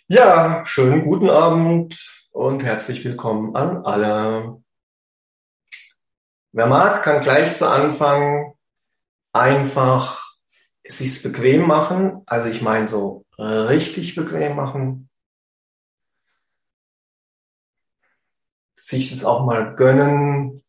Ja, schönen guten Abend und herzlich willkommen an alle. Wer mag, kann gleich zu Anfang einfach sich's bequem machen. Also ich meine so richtig bequem machen. Sich es auch mal gönnen.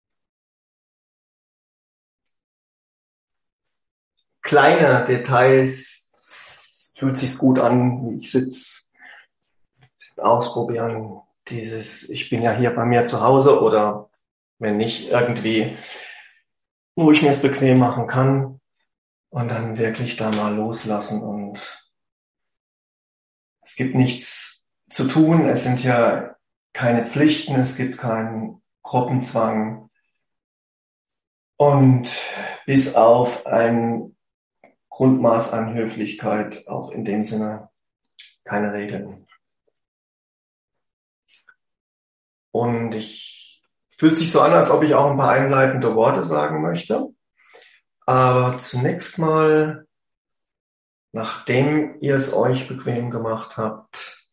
Kleine Details. Fühlt sich's gut an, wie ich sitze. Ausprobieren. Ich bin ja hier bei mir zu Hause oder wenn nicht irgendwie, wo ich mir es bequem machen kann. Und dann wirklich da mal loslassen und es gibt nichts zu tun. Es sind ja keine Pflichten, es gibt keinen Gruppenzwang und bis auf ein Grundmaß an Höflichkeit auch in dem Sinne keine Regeln. Und fühlt sich so an, als ob ich auch ein paar einleitende Worte sagen möchte. Aber zunächst mal, nachdem ihr es euch bequem gemacht habt,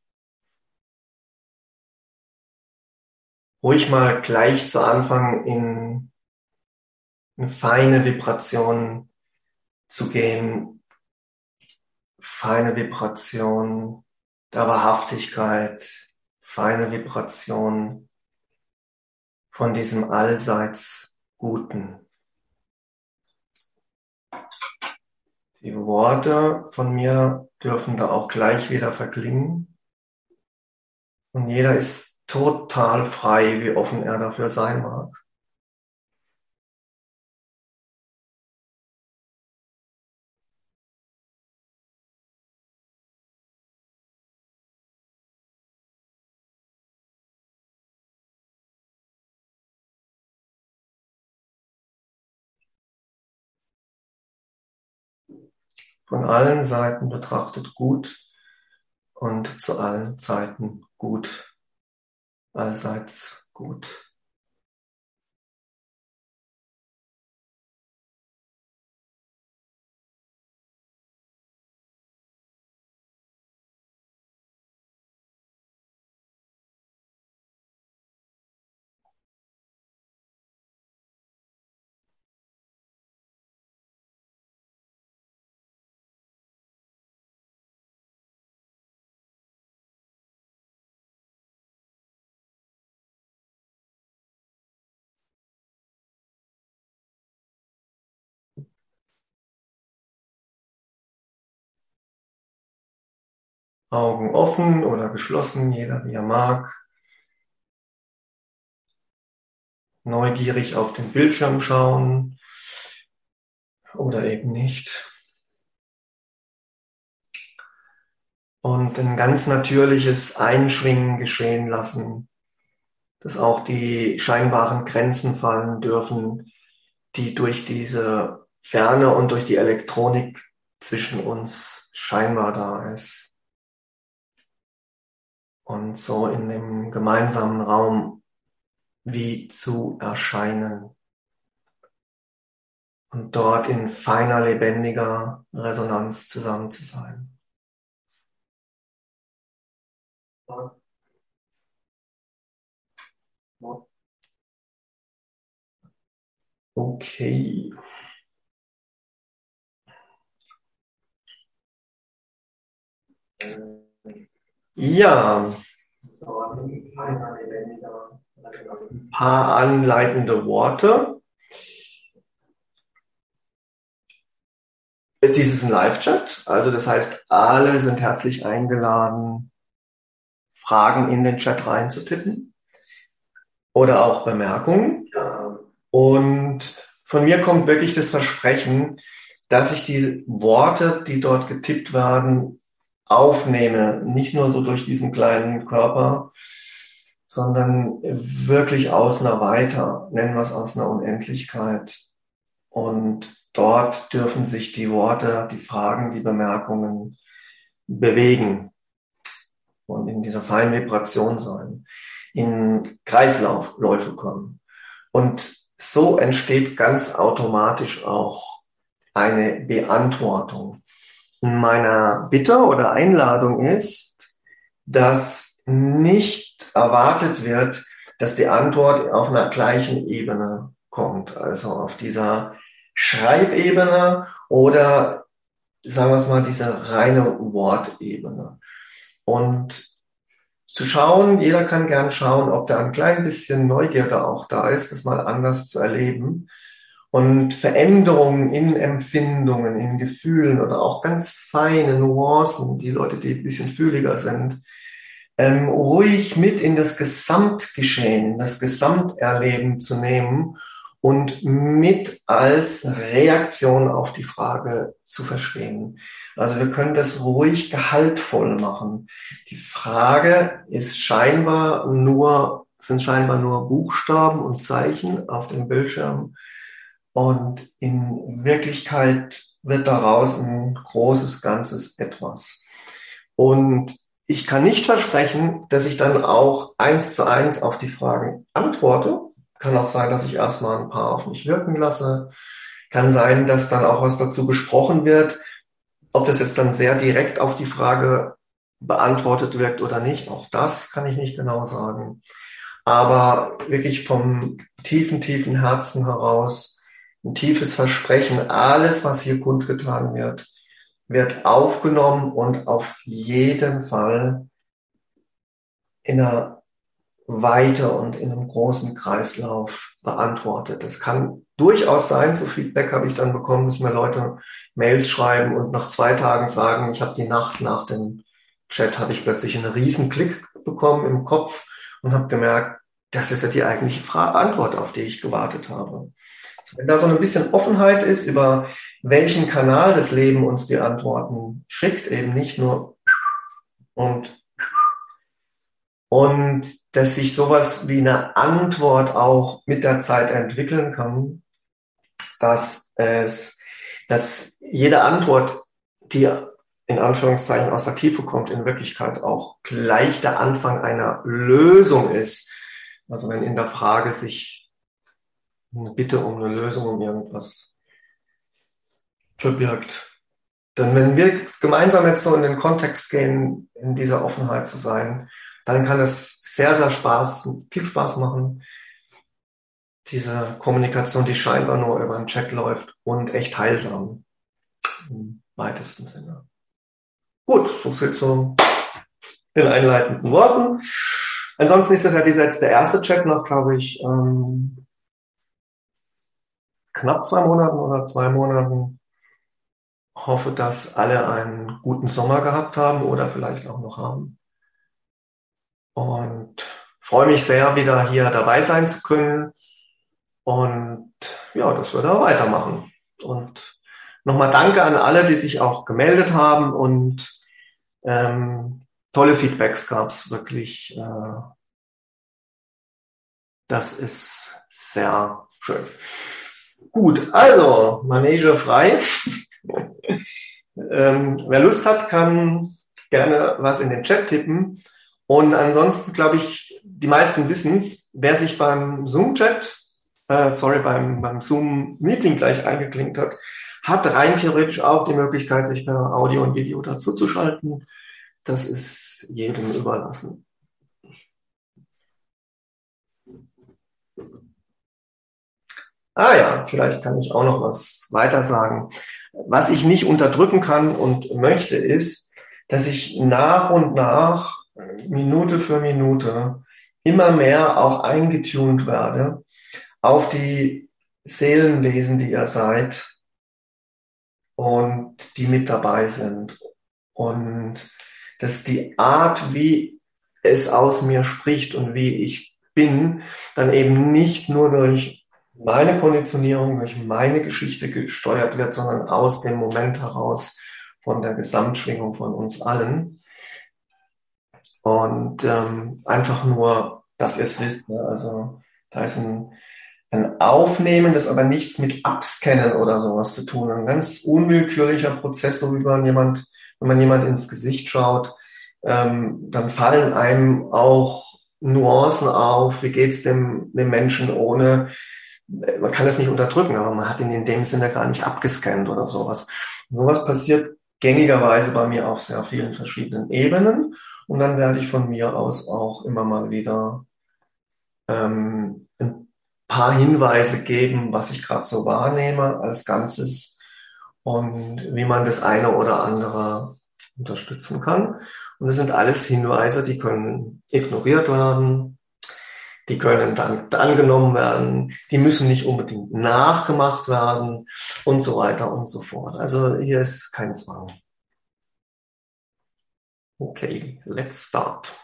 ruhig mal gleich zu Anfang in eine feine Vibration zu gehen, feine Vibration der Wahrhaftigkeit, feine Vibration von diesem allseits Guten. Die Worte von mir dürfen da auch gleich wieder verklingen und jeder ist total frei, wie offen er dafür sein mag. Von allen Seiten betrachtet gut und zu allen Zeiten gut, allseits gut. Augen offen oder geschlossen, jeder wie er mag. Neugierig auf den Bildschirm schauen oder eben nicht. Und ein ganz natürliches Einschwingen geschehen lassen, dass auch die scheinbaren Grenzen fallen dürfen, die durch diese Ferne und durch die Elektronik zwischen uns scheinbar da ist. Und so in dem gemeinsamen Raum wie zu erscheinen. Und dort in feiner, lebendiger Resonanz zusammen zu sein. Okay. Ja, ein paar anleitende Worte. Dies ist ein Live-Chat, also das heißt, alle sind herzlich eingeladen, Fragen in den Chat reinzutippen oder auch Bemerkungen. Und von mir kommt wirklich das Versprechen, dass ich die Worte, die dort getippt werden, aufnehme. Nicht nur so durch diesen kleinen Körper, sondern wirklich aus einer Weiter, nennen wir es aus einer Unendlichkeit. Und dort dürfen sich die Worte, die Fragen, die Bemerkungen bewegen und in dieser feinen Vibration sein, in Kreislaufläufe kommen. Und so entsteht ganz automatisch auch eine Beantwortung. Meiner Bitte oder Einladung ist, dass nicht erwartet wird, dass die Antwort auf einer gleichen Ebene kommt, also auf dieser Schreibebene oder sagen wir es mal, diese reine Wortebene. Und zu schauen, jeder kann gern schauen, ob da ein klein bisschen Neugierde auch da ist, das mal anders zu erleben und Veränderungen in Empfindungen, in Gefühlen oder auch ganz feine Nuancen, die Leute, die ein bisschen fühliger sind, ruhig mit in das Gesamtgeschehen, das Gesamterleben zu nehmen und mit als Reaktion auf die Frage zu verstehen. Also wir können das ruhig gehaltvoll machen. Die Frage sind scheinbar nur Buchstaben und Zeichen auf dem Bildschirm. Und in Wirklichkeit wird daraus ein großes, ganzes Etwas. Und ich kann nicht versprechen, dass ich dann auch 1:1 auf die Fragen antworte. Kann auch sein, dass ich erstmal ein paar auf mich wirken lasse. Kann sein, dass dann auch was dazu besprochen wird. Ob das jetzt dann sehr direkt auf die Frage beantwortet wird oder nicht, auch das kann ich nicht genau sagen. Aber wirklich vom tiefen, tiefen Herzen heraus ein tiefes Versprechen, alles, was hier kundgetan wird, wird aufgenommen und auf jeden Fall in einer Weite und in einem großen Kreislauf beantwortet. Das kann durchaus sein, so Feedback habe ich dann bekommen, dass mir Leute Mails schreiben und nach 2 Tagen sagen, ich habe die Nacht nach dem Chat, habe ich plötzlich einen riesen Klick bekommen im Kopf und habe gemerkt, das ist ja die eigentliche Antwort, auf die ich gewartet habe. Also wenn da so ein bisschen Offenheit ist, über welchen Kanal das Leben uns die Antworten schickt, eben nicht nur und dass sich sowas wie eine Antwort auch mit der Zeit entwickeln kann, dass jede Antwort, die in Anführungszeichen aus der Tiefe kommt, in Wirklichkeit auch gleich der Anfang einer Lösung ist. Also wenn in der Frage sich eine Bitte um eine Lösung, um irgendwas verbirgt. Denn wenn wir gemeinsam jetzt so in den Kontext gehen, in dieser Offenheit zu sein, dann kann es sehr, sehr viel Spaß machen, diese Kommunikation, die scheinbar nur über einen Chat läuft und echt heilsam im weitesten Sinne. Gut, so viel zu den einleitenden Worten. Ansonsten ist das ja jetzt der erste Chat nach, glaube ich, knapp 2 Monaten oder 2 Monaten. Hoffe, dass alle einen guten Sommer gehabt haben oder vielleicht auch noch haben. Und freue mich sehr, wieder hier dabei sein zu können. Und ja, das wird auch weitermachen. Und nochmal danke an alle, die sich auch gemeldet haben und tolle Feedbacks gab es wirklich. Das ist sehr schön. Gut, also Manege frei. Wer Lust hat, kann gerne was in den Chat tippen. Und ansonsten glaube ich, die meisten wissen es, wer sich beim Zoom-Chat, beim Zoom-Meeting gleich eingeklinkt hat, hat rein theoretisch auch die Möglichkeit, sich per Audio und Video dazuzuschalten. Das ist jedem überlassen. Ja, vielleicht kann ich auch noch was weiter sagen. Was ich nicht unterdrücken kann und möchte, ist, dass ich nach und nach, Minute für Minute, immer mehr auch eingetunt werde auf die Seelenwesen, die ihr seid und die mit dabei sind. Und dass die Art, wie es aus mir spricht und wie ich bin, dann eben nicht nur durch meine Konditionierung, durch meine Geschichte gesteuert wird, sondern aus dem Moment heraus von der Gesamtschwingung von uns allen. Und einfach nur, dass ihr es wisst, ne? Also da ist ein Aufnehmen, das aber nichts mit Abscannen oder sowas zu tun. Ein ganz unwillkürlicher Prozess, so wie wenn man jemand ins Gesicht schaut, dann fallen einem auch Nuancen auf, wie geht's dem Menschen ohne, man kann das nicht unterdrücken, aber man hat ihn in dem Sinne gar nicht abgescannt oder sowas. Und sowas passiert gängigerweise bei mir auf sehr vielen verschiedenen Ebenen. Und dann werde ich von mir aus auch immer mal wieder ein paar Hinweise geben, was ich gerade so wahrnehme als Ganzes und wie man das eine oder andere unterstützen kann. Und das sind alles Hinweise, die können ignoriert werden, die können dann angenommen werden, die müssen nicht unbedingt nachgemacht werden und so weiter und so fort. Also hier ist kein Zwang. Okay, let's start.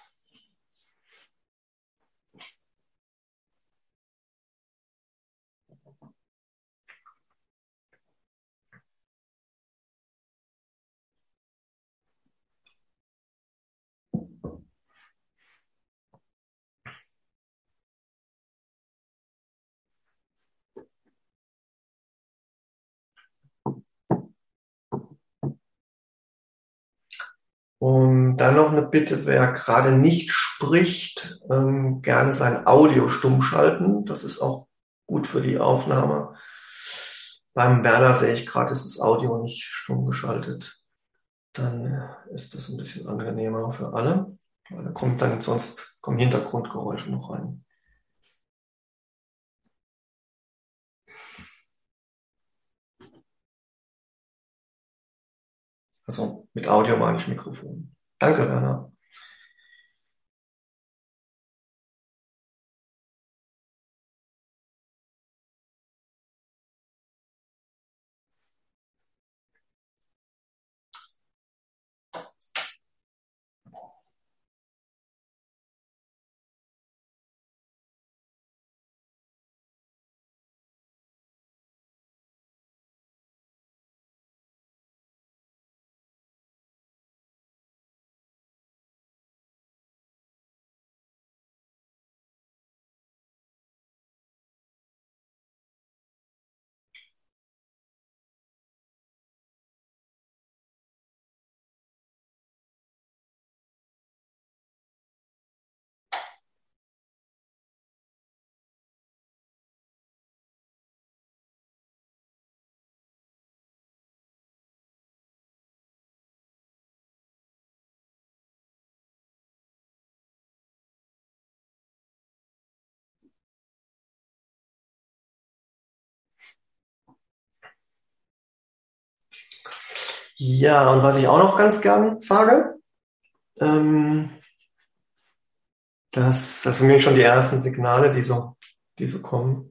Und dann noch eine Bitte, wer gerade nicht spricht, gerne sein Audio stumm schalten. Das ist auch gut für die Aufnahme. Beim Werner sehe ich gerade, ist das Audio nicht stumm geschaltet. Dann ist das ein bisschen angenehmer für alle. Weil da kommt dann sonst kommen Hintergrundgeräusche noch rein. Also mit Audio meine ich Mikrofon. Danke, Werner. Ja, und was ich auch noch ganz gern sage, das sind nämlich schon die ersten Signale, die so kommen.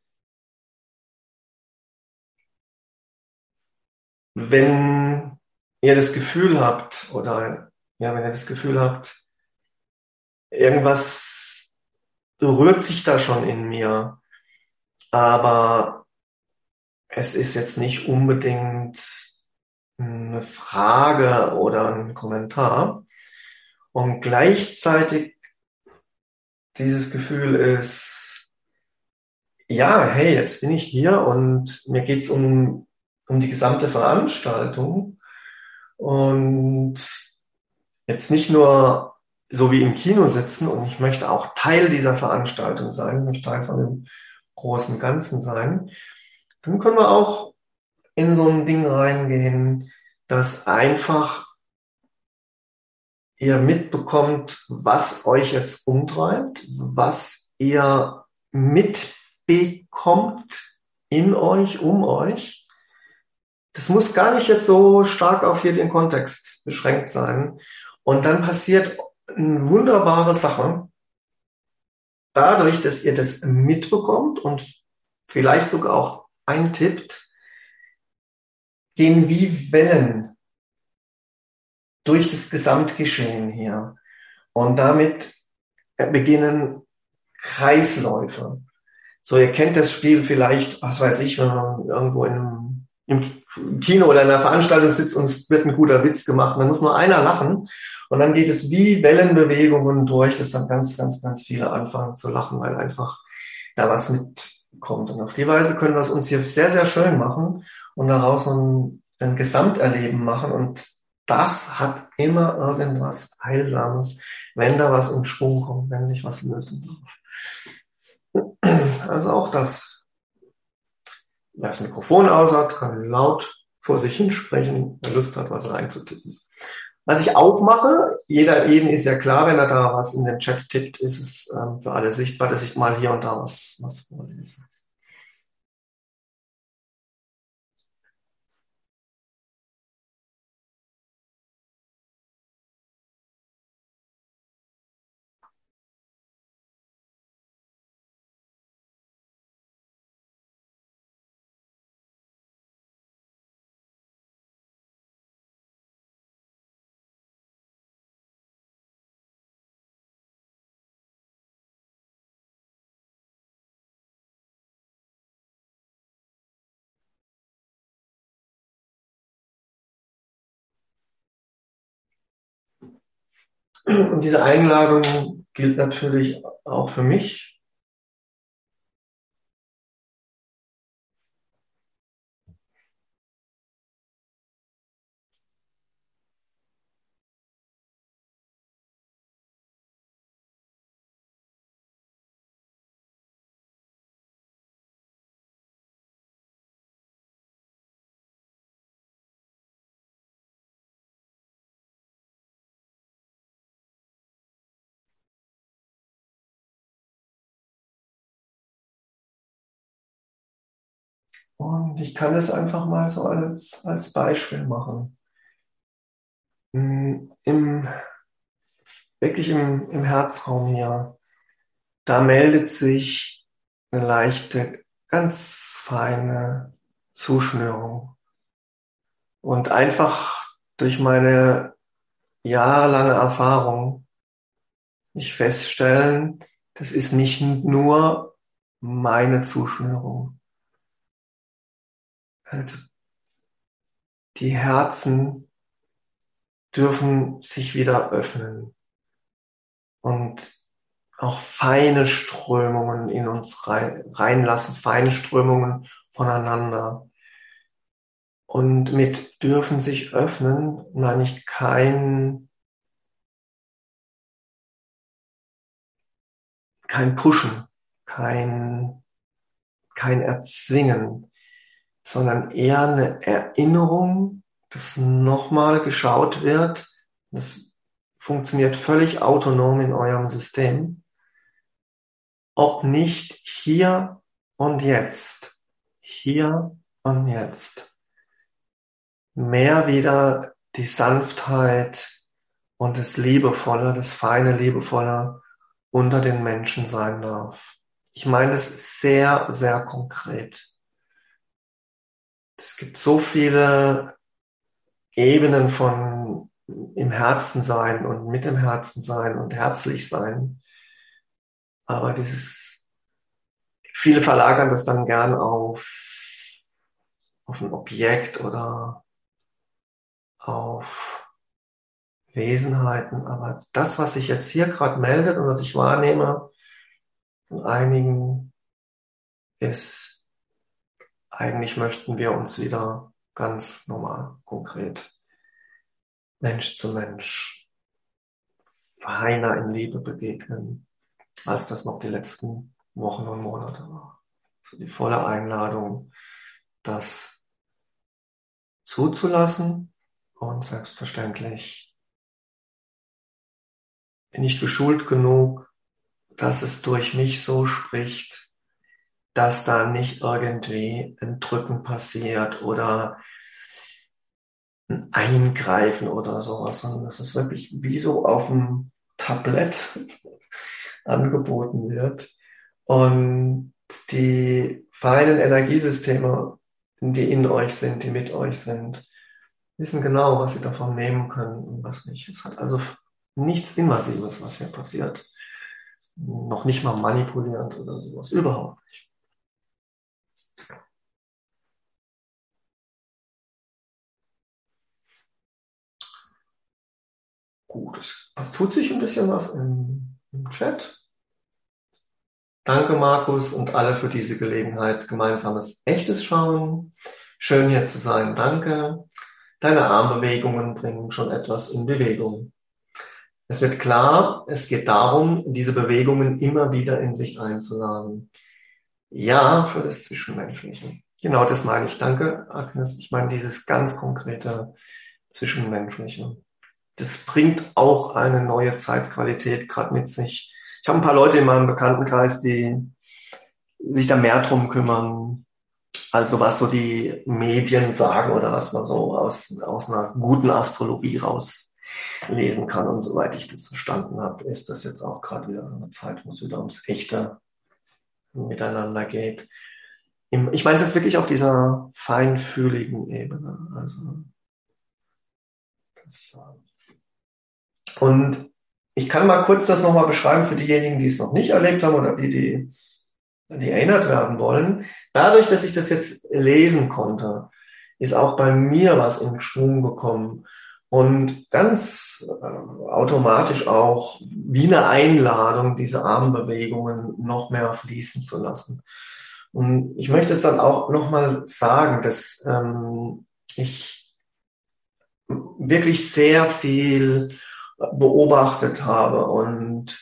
Wenn ihr das Gefühl habt, oder ja, wenn ihr das Gefühl habt, irgendwas rührt sich da schon in mir, aber es ist jetzt nicht unbedingt eine Frage oder ein Kommentar. Und gleichzeitig dieses Gefühl ist, ja, hey, jetzt bin ich hier und mir geht's um die gesamte Veranstaltung und jetzt nicht nur so wie im Kino sitzen und ich möchte auch Teil dieser Veranstaltung sein, ich möchte Teil von dem großen Ganzen sein, dann können wir auch in so ein Ding reingehen, dass einfach ihr mitbekommt, was euch jetzt umtreibt, was ihr mitbekommt in euch, um euch. Das muss gar nicht jetzt so stark auf hier den Kontext beschränkt sein. Und dann passiert eine wunderbare Sache. Dadurch, dass ihr das mitbekommt und vielleicht sogar auch eintippt, gehen wie Wellen durch das Gesamtgeschehen hier. Und damit beginnen Kreisläufe. So, ihr kennt das Spiel vielleicht, was weiß ich, wenn man irgendwo im Kino oder in einer Veranstaltung sitzt und es wird ein guter Witz gemacht, dann muss nur einer lachen und dann geht es wie Wellenbewegungen durch, dass dann ganz, ganz, ganz viele anfangen zu lachen, weil einfach da was mitkommt. Und auf die Weise können wir es uns hier sehr, sehr schön machen und daraus ein Gesamterleben machen und das hat immer irgendwas Heilsames, wenn da was in Schwung kommt, wenn sich was lösen darf. Also auch das, wer das Mikrofon aus hat, kann laut vor sich hinsprechen, wer Lust hat, was reinzutippen. Was ich auch mache, jeden ist ja klar, wenn er da was in den Chat tippt, ist es für alle sichtbar, dass ich mal hier und da was vorlese. Und diese Einladung gilt natürlich auch für mich. Und ich kann es einfach mal so als Beispiel machen. Im, wirklich im Herzraum hier, da meldet sich eine leichte, ganz feine Zuschnürung. Und einfach durch meine jahrelange Erfahrung nicht feststellen, das ist nicht nur meine Zuschnürung. Also die Herzen dürfen sich wieder öffnen und auch feine Strömungen in uns reinlassen, feine Strömungen voneinander. Und mit dürfen sich öffnen meine ich kein Pushen, kein Erzwingen, sondern eher eine Erinnerung, dass nochmal geschaut wird. Das funktioniert völlig autonom in eurem System, ob nicht hier und jetzt mehr wieder die Sanftheit und das Liebevolle, das feine Liebevolle unter den Menschen sein darf. Ich meine es sehr, sehr konkret. Es gibt so viele Ebenen von im Herzen sein und mit dem Herzen sein und herzlich sein. Aber viele verlagern das dann gern auf ein Objekt oder auf Wesenheiten. Aber das, was sich jetzt hier gerade meldet und was ich wahrnehme von einigen, ist, eigentlich möchten wir uns wieder ganz normal, konkret, Mensch zu Mensch, feiner in Liebe begegnen, als das noch die letzten Wochen und Monate war. So die volle Einladung, das zuzulassen, und selbstverständlich bin ich geschult genug, dass es durch mich so spricht, dass da nicht irgendwie ein Drücken passiert oder ein Eingreifen oder sowas, sondern dass es wirklich wie so auf dem Tablett angeboten wird. Und die feinen Energiesysteme, die in euch sind, die mit euch sind, wissen genau, was sie davon nehmen können und was nicht. Es hat also nichts Invasives, was hier passiert. Noch nicht mal manipulierend oder sowas. Überhaupt nicht. Gut, es tut sich ein bisschen was im Chat. Danke, Markus, und alle für diese Gelegenheit. Gemeinsames, echtes Schauen. Schön hier zu sein. Danke. Deine Armbewegungen bringen schon etwas in Bewegung. Es wird klar, es geht darum, diese Bewegungen immer wieder in sich einzuladen. Ja, für das Zwischenmenschliche. Genau das meine ich. Danke, Agnes. Ich meine dieses ganz konkrete Zwischenmenschliche. das bringt auch eine neue Zeitqualität gerade mit sich. Ich habe ein paar Leute in meinem Bekanntenkreis, die sich da mehr drum kümmern, also was so die Medien sagen oder was man so aus einer guten Astrologie rauslesen kann. Und soweit ich das verstanden habe, ist das jetzt auch gerade wieder so eine Zeit, wo es wieder ums echte Miteinander geht. Ich meine es jetzt wirklich auf dieser feinfühligen Ebene. Also das, und ich kann mal kurz das nochmal beschreiben für diejenigen, die es noch nicht erlebt haben oder die erinnert werden wollen. Dadurch, dass ich das jetzt lesen konnte, ist auch bei mir was in Schwung gekommen und ganz automatisch auch wie eine Einladung, diese Armbewegungen noch mehr fließen zu lassen. Und ich möchte es dann auch nochmal sagen, dass ich wirklich sehr viel beobachtet habe und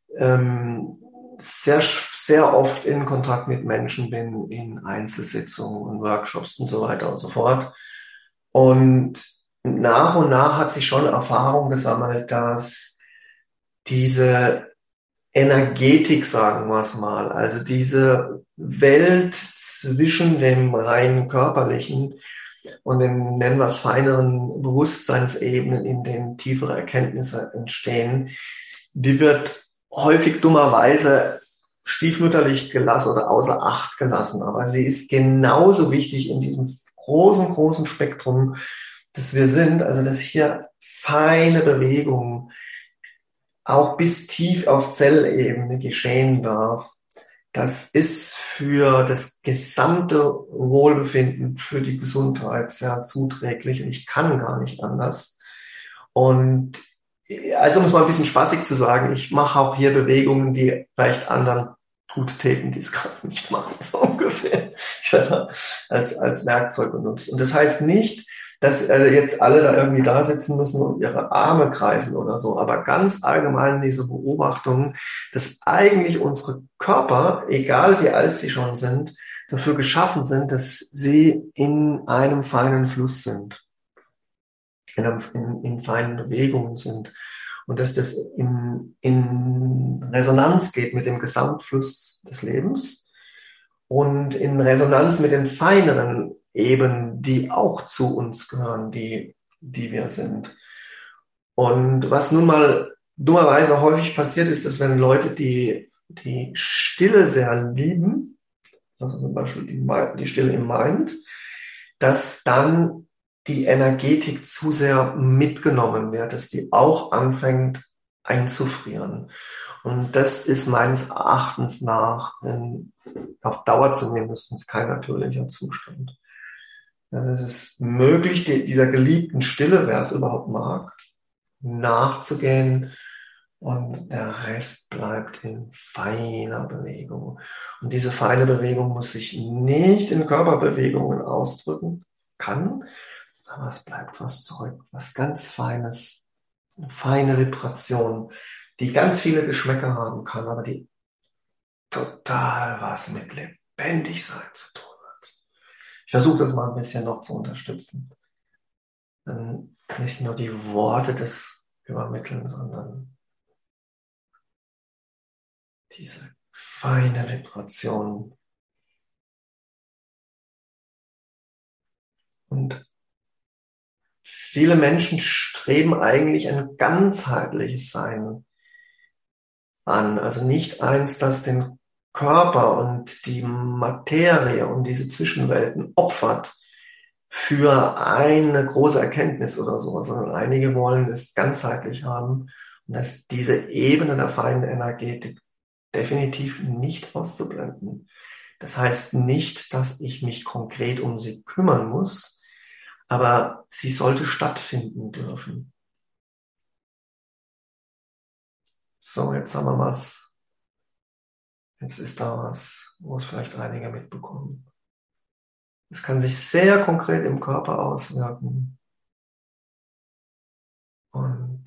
sehr oft in Kontakt mit Menschen bin, in Einzelsitzungen und Workshops und so weiter und so fort. Und nach hat sich schon Erfahrung gesammelt, dass diese Energetik, sagen wir es mal, also diese Welt zwischen dem rein körperlichen und den, nennen wir es, feineren Bewusstseinsebenen, in denen tiefere Erkenntnisse entstehen, die wird häufig dummerweise stiefmütterlich gelassen oder außer Acht gelassen. Aber sie ist genauso wichtig in diesem großen Spektrum, das wir sind. Also dass hier feine Bewegungen auch bis tief auf Zellebene geschehen darf. Das ist für das gesamte Wohlbefinden, für die Gesundheit sehr zuträglich und ich kann gar nicht anders. Und also, um es mal ein bisschen spaßig zu sagen, ich mache auch hier Bewegungen, die vielleicht anderen gut täten, die es gerade nicht machen, so ungefähr. Ich werde als Werkzeug benutzt. Und das heißt nicht, dass jetzt alle da irgendwie da sitzen müssen und ihre Arme kreisen oder so, aber ganz allgemein diese Beobachtung, dass eigentlich unsere Körper, egal wie alt sie schon sind, dafür geschaffen sind, dass sie in einem feinen Fluss sind, in feinen Bewegungen sind und dass das in Resonanz geht mit dem Gesamtfluss des Lebens und in Resonanz mit den feineren Ebenen, die auch zu uns gehören, die wir sind. Und was nun mal dummerweise häufig passiert ist, dass wenn Leute die Stille sehr lieben, also zum Beispiel die Stille im Mind, dass dann die Energetik zu sehr mitgenommen wird, dass die auch anfängt einzufrieren. Und das ist meines Erachtens nach auf Dauer zumindest kein natürlicher Zustand. Also es ist möglich, dieser geliebten Stille, wer es überhaupt mag, nachzugehen und der Rest bleibt in feiner Bewegung. Und diese feine Bewegung muss sich nicht in Körperbewegungen ausdrücken, kann, aber es bleibt was zurück, was ganz Feines, eine feine Vibration, die ganz viele Geschmäcker haben kann, aber die total was mit Lebendigsein zu tun hat. Ich versuche das mal ein bisschen noch zu unterstützen. Nicht nur die Worte des Übermitteln, sondern diese feine Vibration. Und viele Menschen streben eigentlich ein ganzheitliches Sein an. Also nicht eins, das den Körper und die Materie und diese Zwischenwelten opfert für eine große Erkenntnis oder so, sondern einige wollen es ganzheitlich haben und dass diese Ebene der feinen Energetik definitiv nicht auszublenden. Das heißt nicht, dass ich mich konkret um sie kümmern muss, aber sie sollte stattfinden dürfen. So, jetzt haben wir was. Jetzt ist da was, wo es vielleicht einige mitbekommen. Es kann sich sehr konkret im Körper auswirken. Und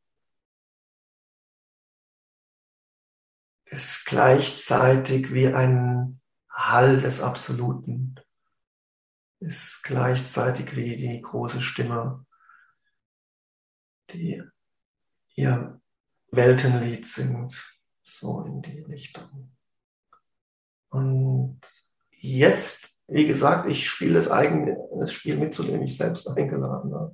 ist gleichzeitig wie ein Hall des Absoluten. Ist gleichzeitig wie die große Stimme die ihr Weltenlied singt, so in die Richtung. Und jetzt, wie gesagt, ich spiele das Spiel mit, zu dem ich selbst eingeladen habe.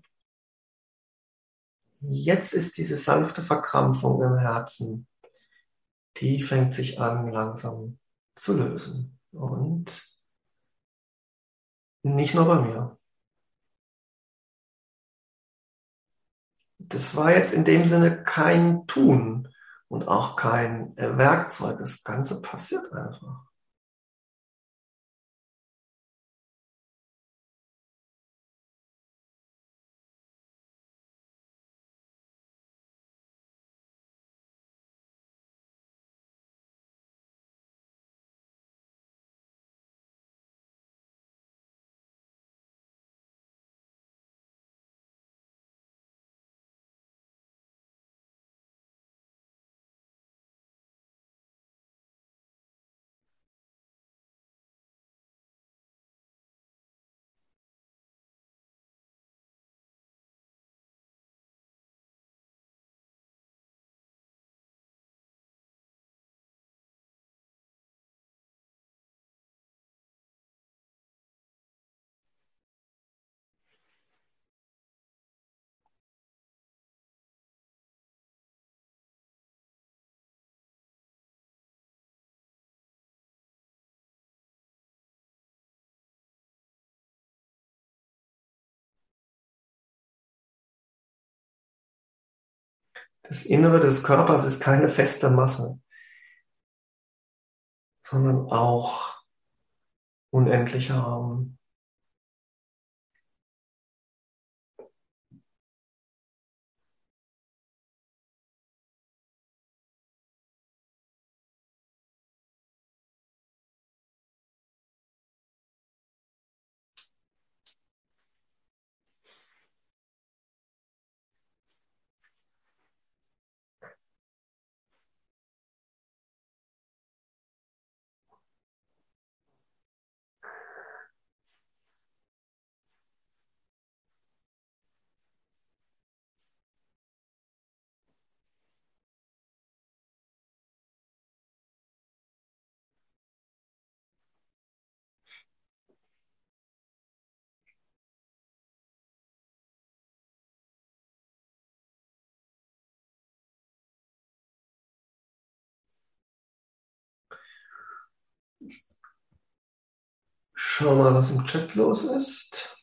Jetzt ist diese sanfte Verkrampfung im Herzen, die fängt sich an, langsam zu lösen. Und nicht nur bei mir. Das war jetzt in dem Sinne kein Tun und auch kein Werkzeug. Das Ganze passiert einfach. Das Innere des Körpers ist keine feste Masse, sondern auch unendlicher Raum. Schau mal, was im Chat los ist.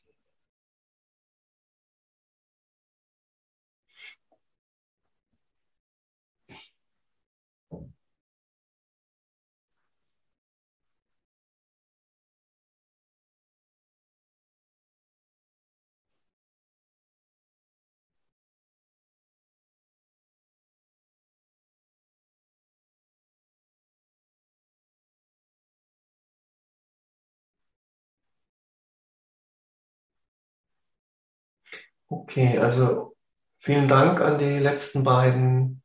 Okay, also vielen Dank an die letzten beiden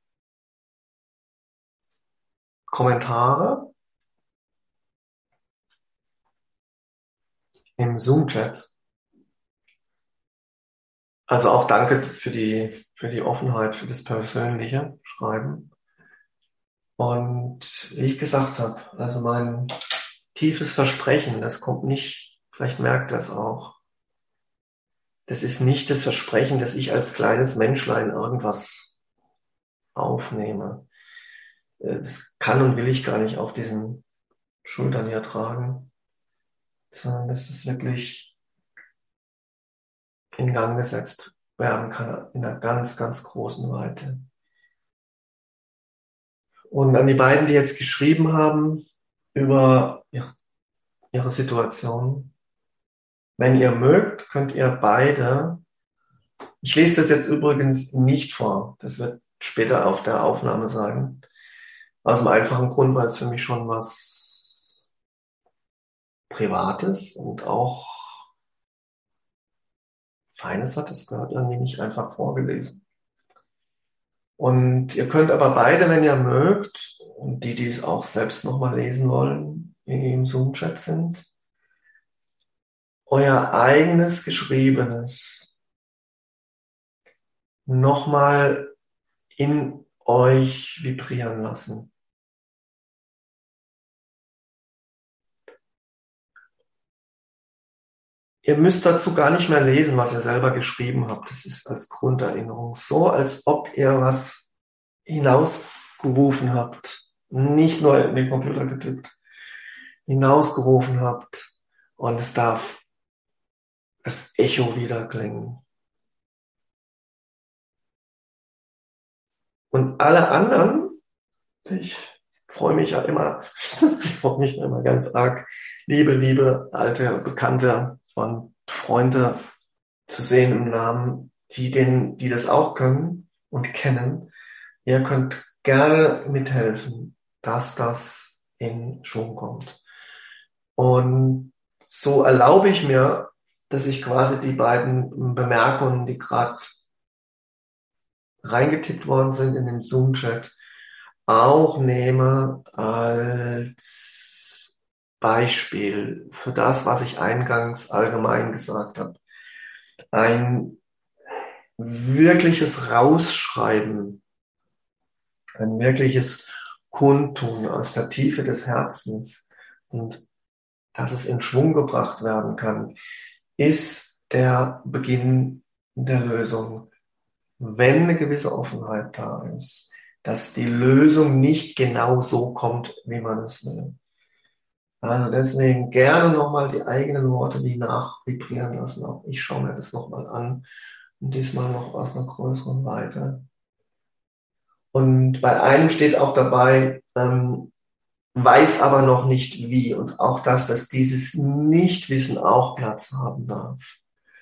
Kommentare im Zoom-Chat. Also auch danke für die Offenheit, für das persönliche Schreiben. Und wie ich gesagt habe, also mein tiefes Versprechen, das kommt nicht, vielleicht merkt das auch. Das ist nicht das Versprechen, dass ich als kleines Menschlein irgendwas aufnehme. Das kann und will ich gar nicht auf diesen Schultern hier tragen, sondern dass das wirklich in Gang gesetzt werden kann in einer ganz, ganz großen Weite. Und an die beiden, die jetzt geschrieben haben über ihre Situation, wenn ihr mögt, könnt ihr beide, ich lese das jetzt übrigens nicht vor, das wird später auf der Aufnahme sein, aus dem einfachen Grund, weil es für mich schon was Privates und auch Feines hat. Das gehört irgendwie nicht einfach vorgelesen. Und ihr könnt aber beide, wenn ihr mögt, und die es auch selbst nochmal lesen wollen, die im Zoom-Chat sind, euer eigenes Geschriebenes nochmal in euch vibrieren lassen. Ihr müsst dazu gar nicht mehr lesen, was ihr selber geschrieben habt. Das ist als Grunderinnerung so, als ob ihr was hinausgerufen habt. Nicht nur in den Computer getippt, hinausgerufen habt. Und es darf das Echo wieder klingen. Und alle anderen, ich freue mich ja immer, ich freue mich immer ganz arg, liebe alte Bekannte und Freunde zu sehen im Namen, die das auch können und kennen. Ihr könnt gerne mithelfen, dass das in Schwung kommt. Und so erlaube ich mir, dass ich quasi die beiden Bemerkungen, die gerade reingetippt worden sind in den Zoom-Chat, auch nehme als Beispiel für das, was ich eingangs allgemein gesagt habe. Ein wirkliches Rausschreiben, ein wirkliches Kundtun aus der Tiefe des Herzens und dass es in Schwung gebracht werden kann, ist der Beginn der Lösung. Wenn eine gewisse Offenheit da ist, dass die Lösung nicht genau so kommt, wie man es will. Also deswegen gerne nochmal die eigenen Worte, die nachvibrieren lassen. Auch ich schaue mir das nochmal an und diesmal noch aus einer größeren Weite. Und bei einem steht auch dabei, weiß aber noch nicht wie. Und auch dass dieses Nichtwissen auch Platz haben darf.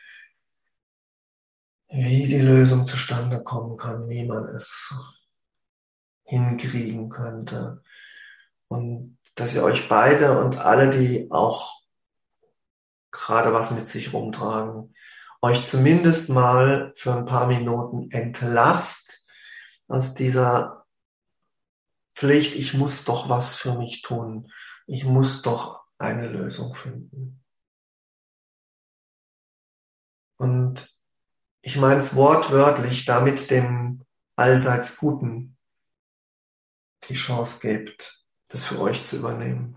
Wie die Lösung zustande kommen kann, wie man es hinkriegen könnte. Und dass ihr euch beide und alle, die auch gerade was mit sich rumtragen, euch zumindest mal für ein paar Minuten entlasst aus dieser Pflicht, ich muss doch was für mich tun. Ich muss doch eine Lösung finden. Und ich meine es wortwörtlich, damit dem allseits Guten die Chance gibt, das für euch zu übernehmen.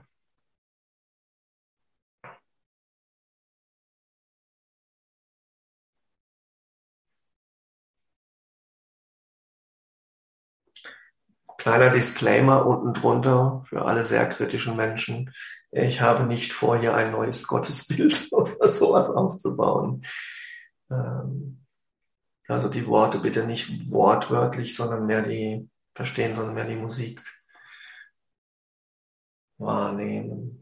Kleiner Disclaimer unten drunter für alle sehr kritischen Menschen. Ich habe nicht vor, hier ein neues Gottesbild oder sowas aufzubauen. Also die Worte bitte nicht wortwörtlich, sondern mehr die verstehen, sondern mehr die Musik wahrnehmen.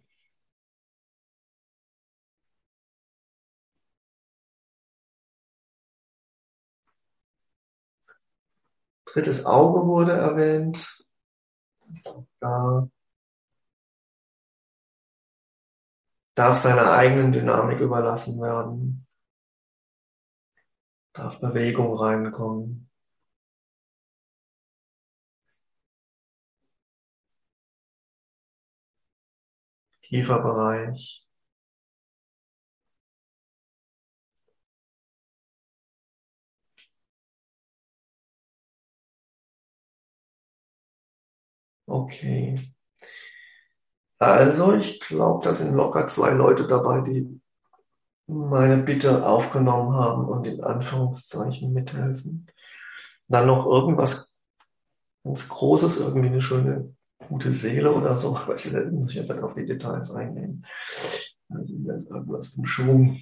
Drittes Auge wurde erwähnt. Da darf seiner eigenen Dynamik überlassen werden. Darf Bewegung reinkommen. Kieferbereich. Okay. Also, ich glaube, da sind locker 2 Leute dabei, die meine Bitte aufgenommen haben und in Anführungszeichen mithelfen. Dann noch irgendwas ganz Großes, irgendwie eine schöne, gute Seele oder so. Weiß ich nicht, muss ich jetzt nicht auf die Details eingehen. Also, hier ist irgendwas im Schwung.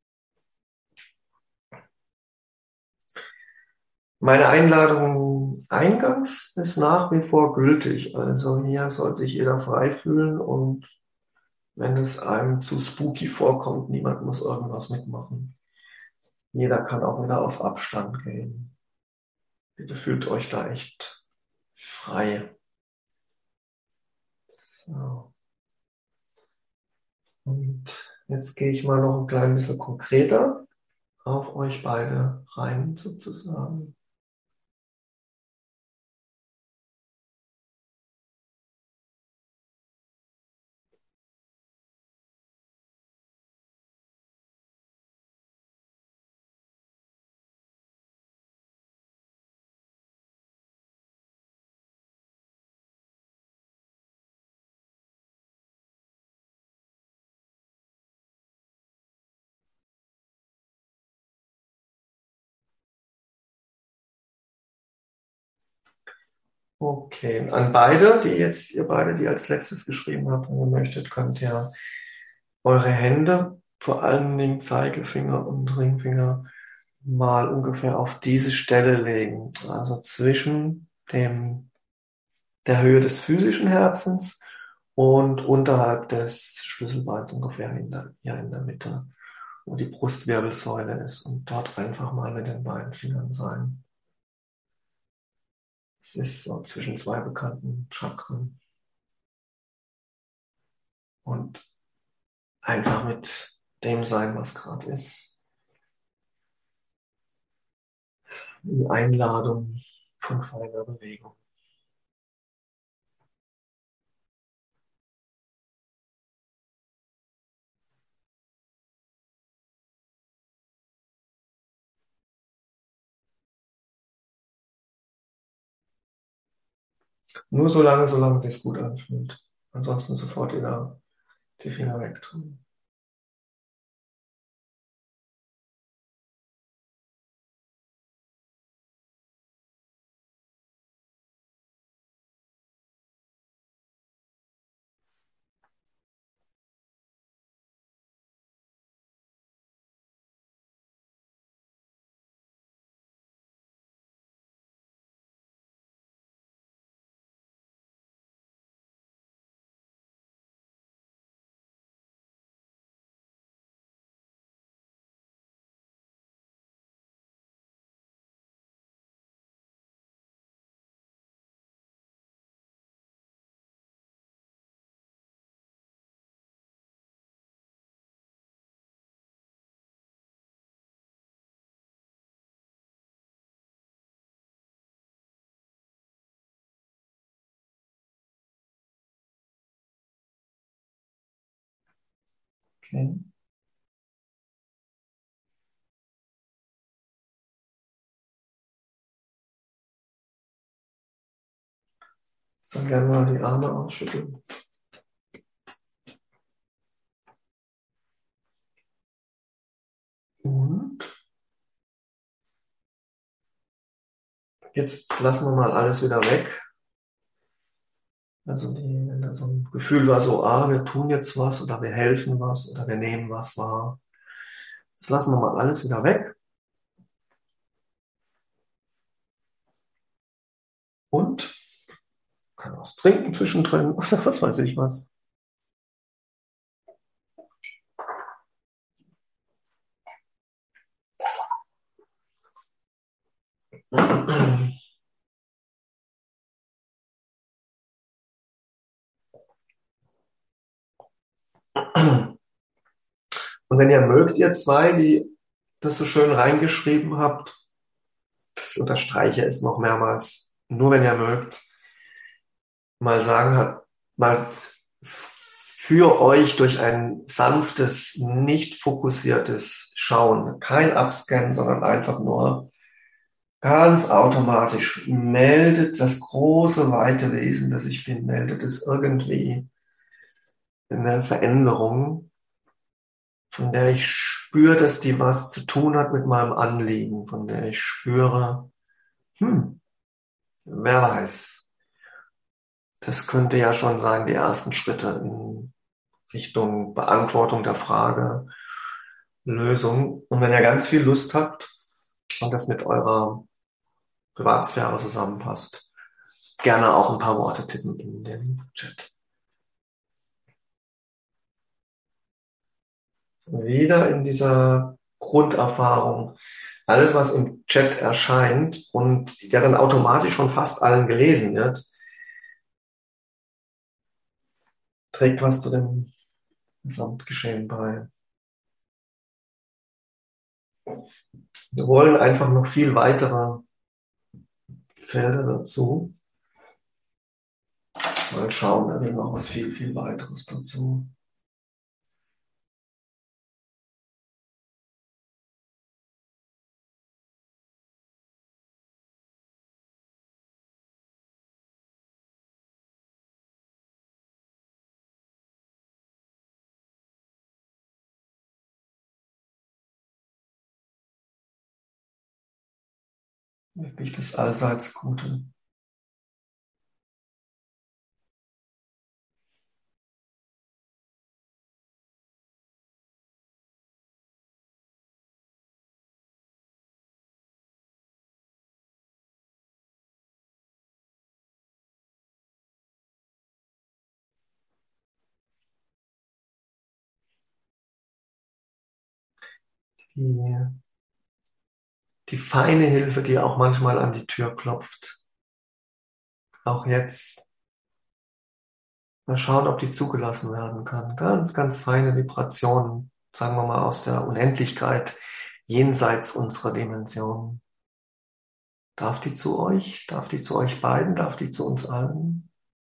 Meine Einladung eingangs ist nach wie vor gültig. Also hier soll sich jeder frei fühlen und wenn es einem zu spooky vorkommt, niemand muss irgendwas mitmachen. Jeder kann auch wieder auf Abstand gehen. Bitte fühlt euch da echt frei. So. Und jetzt gehe ich mal noch ein klein bisschen konkreter auf euch beide rein, sozusagen. Okay, an beide, ihr beide, die als letztes geschrieben habt, wenn ihr möchtet, könnt ihr eure Hände, vor allen Dingen Zeigefinger und Ringfinger, mal ungefähr auf diese Stelle legen. Also zwischen der Höhe des physischen Herzens und unterhalb des Schlüsselbeins ungefähr hier in der Mitte, wo die Brustwirbelsäule ist, und dort einfach mal mit den beiden Fingern sein. Es ist so zwischen zwei bekannten Chakren. Und einfach mit dem sein, was gerade ist. Die Einladung von feiner Bewegung. Nur solange es sich gut anfühlt. Ansonsten sofort wieder die Finger wegtun. Okay. Dann gerne mal die Arme ausschütteln. Und jetzt lassen wir mal alles wieder weg. Also wenn da so ein Gefühl war, so, wir tun jetzt was oder wir helfen was oder wir nehmen was wahr. Das lassen wir mal alles wieder weg. Und kann was trinken zwischendrin oder was weiß ich was. Und wenn ihr mögt, ihr zwei, die das so schön reingeschrieben habt, ich unterstreiche es noch mehrmals, nur wenn ihr mögt, mal sagen, mal für euch durch ein sanftes, nicht fokussiertes Schauen, kein Abscannen, sondern einfach nur ganz automatisch meldet das große, weite Wesen, das ich bin, meldet es irgendwie eine Veränderung, von der ich spüre, dass die was zu tun hat mit meinem Anliegen, von der ich spüre, wer weiß, das könnte ja schon sein, die ersten Schritte in Richtung Beantwortung der Frage, Lösung. Und wenn ihr ganz viel Lust habt und das mit eurer Privatsphäre zusammenpasst, gerne auch ein paar Worte tippen in den Chat. Wieder in dieser Grunderfahrung. Alles, was im Chat erscheint und ja dann automatisch von fast allen gelesen wird, trägt was zu dem Gesamtgeschehen bei. Wir wollen einfach noch viel weitere Felder dazu. Mal schauen, da wird noch was viel, viel weiteres dazu. Wirklich das allseits Gute. die feine Hilfe, die auch manchmal an die Tür klopft. Auch jetzt. Mal schauen, ob die zugelassen werden kann. Ganz, ganz feine Vibrationen, sagen wir mal aus der Unendlichkeit, jenseits unserer Dimension. Darf die zu euch? Darf die zu euch beiden? Darf die zu uns allen?